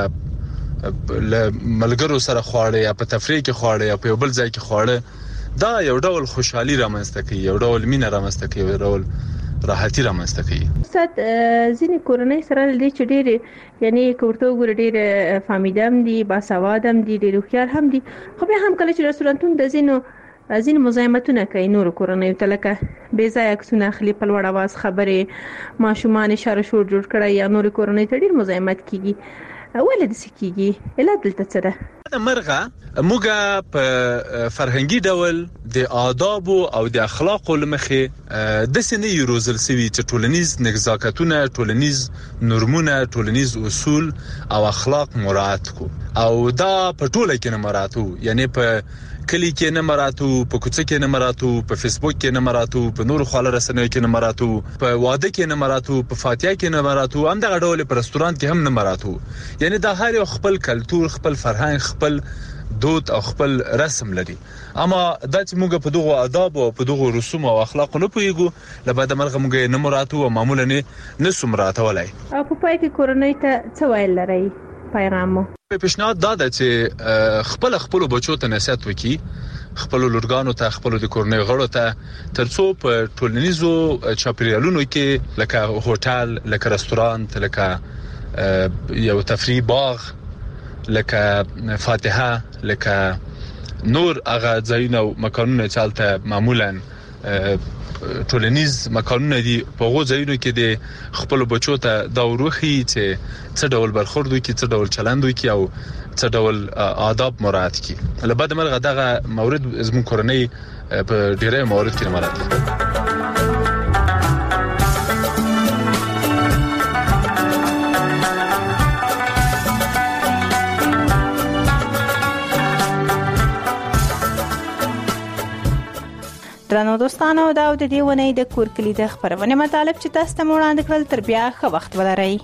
V: ملګرو سره خواړه یا په تفریح کې خواړه یا په بل ځای کې خواړه دا یو ډول خوشحالي رامنځته کوي یو ډول مینه رامنځته کوي یو ډول راحتي رامنځته کوي.
P: ست ځینې کورنۍ سره د چې ډېر یعنی کوړته وګړي ډېر فامیدم دي باسوادم دي ډېر خيار هم دي خو به هم کله چې رستورانتون د ځینې مزاحمتونه کوي نور کورنۍ ته لکه بې ځای عکسونه اخلي په لوړ اواز خبرې ماشومان اشاره شور جوړ کړي یا نور کورنۍ ته ډېر مزاحمت کیږي. ولې داسې کیږي؟ علت دلته څه ده؟
V: مرغه موږ په فرهنګي ډول د آداب او د اخلاقو لمخې د سنې روزل سوي چې ټولنیز نزاکتونه ټولنیز نورمونه ټولنیز اصول او اخلاق مراعات کو او دا په ټوله کې نه مراعاتو یعنی په کلی کې نه مراتو په کوڅه کې نه مراتو په فیسبوک کې نه مراتو په نور خواله رسنیو کې نه مراتو په واده کې نه مراتو په فاتحه کې نه مراتو هم دغه ډول په رستورانت کې هم نه مراتو. یعنی دا هر یو خپل کلچر خپل فرهنګ خپل دود او خپل رسم لري اما دا چې موږ په دغه آداب او په دغه رسوم او اخلاق نه پوهیږو لبا د مرغه موږ نه مراتو او معمولا نه سمراتولای.
P: او په پای کې کورنۍ ته څه ویل لري پیغامو؟
V: په پیشنهاد دا ده چې خپل بچو ته نصیحت وکړي خپل لورګانو ته خپل د کورنۍ غړو ته ترڅو په ټولنیزو چاپیریالونو کې لکه هوټل لکه رستورانت لکه یو تفریح باغ لکه فاتحه لکه نور هغه ځایونه او مکانونه چالته معمولا ټولنیز مکانونه دي په هغه ځایونو کې د خپل بچو ته دا وروخي چې څه ډول برخورد وکړي څه ډول چلند وکړي او څه ډول آداب مراعات کړي. لبا د مرغه دغه مورد زموږ کورنۍ په ډیره مورد کې مراعات کړي.
P: درنو دوستانو دا د دې ونې د کور کلی د خبرونه مطالب چې تاسو ته وړاندې کړل تر بیا ښه وخت ولرئ.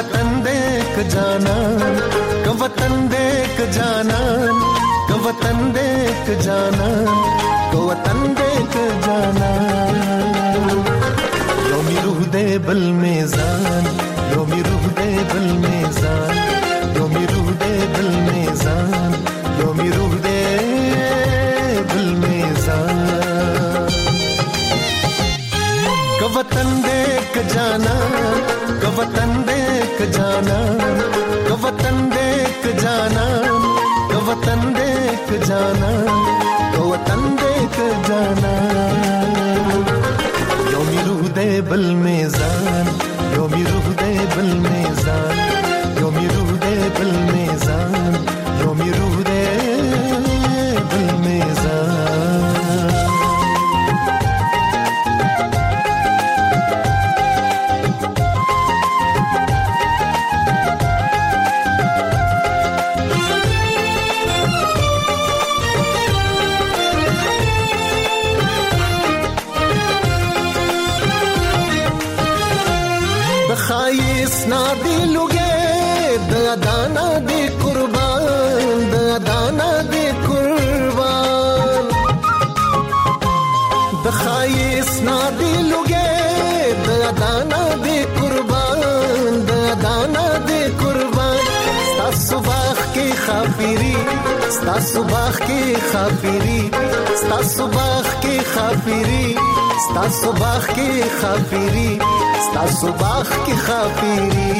B: वतन देख जानान का वतन देख जानान का वतन देख जानान का वतन देख जानान योमी रूह दे बल मेज़ान योमी रूह दे बल मेज़ान योमी रूह दे बल मेज़ान योमी रूह दे बल मेज़ान का वतन देख जानान का वतन देख जानान का वतन देख जानान का वतन देख जानान का वतन देख जानान योमी रूह दे बल मेज़ान योमी रूह दे बल मेज़ान योमी रूह दे बल मेज़ान योमी रूह दे बल मेज़ान खाइस ना दिलोगे दाना दे कुर्बान दाना दे कुर्बान खाइस ना दिलोगे दाना दे कुर्बान दाना दे कुर्बान स्ता सुबह की खाफिरी स्ता सुबह की खाफिरी स्ता सुबह की खाफिरी स्ता सुबह की खाफिरी स्ता सुबह की खाफिरी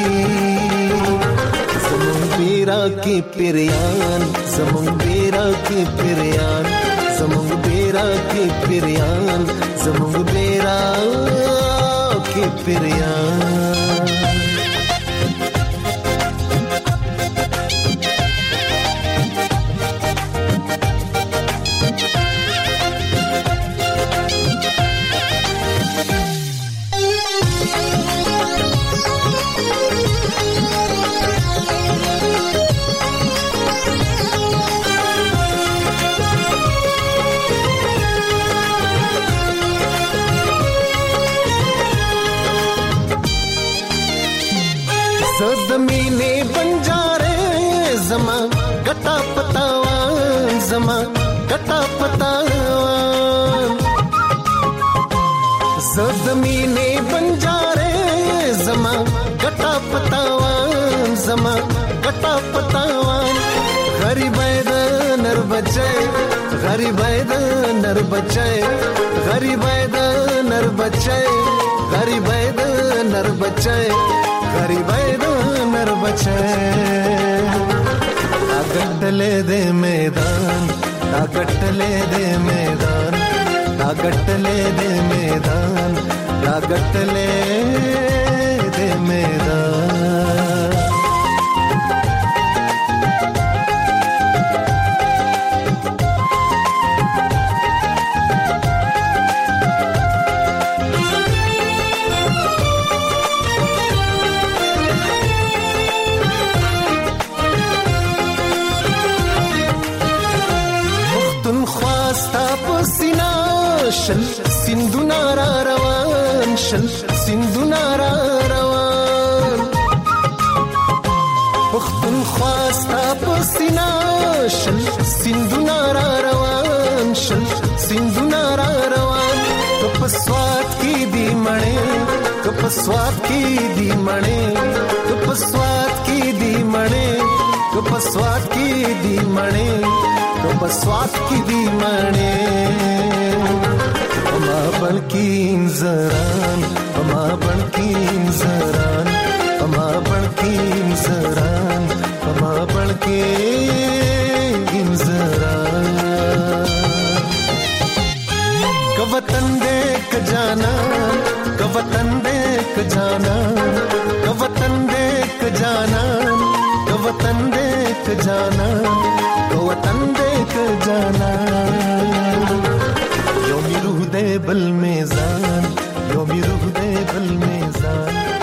B: ज़मुन बेरा की पिरियान ज़मुन बेरा की पिरियान ज़मुन बेरा की पिरियान ज़मुन बेरा की पिरियान ज़मीने बंजारे ज़मा गटा पतावान ज़मा गटा पतावान ज़मीने बंजारे ज़मा गटा पतावान ज़मा गटा पतावान गरीब नर बचे गरीब नर बचे गरीब नर बचे गरीब नर बचे गरीब नर बचे ताकटले दे मैदान ताकटले दे मैदान ताकटले दे मैदान ताकटले दे मैदान شل سندونا را روان شل سندونا را روان پختون خواستا پسینا شل سندونا را روان شل سندونا را روان کپسوات کی دی مړې کپسوات کی دی مړې کپسوات کی دی مړې کپسوات کی دی مړې کپسوات کی دی مړې ما بلکین زران ما بلکین زران ما بلکین زران ما بلکین زران کا وطن دیکھ جانا کا وطن دیکھ جانا کا وطن دیکھ جانا کا وطن دیکھ جانا کا وطن دیکھ جانا योमी रूह दे बल मेज़ान योमी रूह दे बल मेज़ान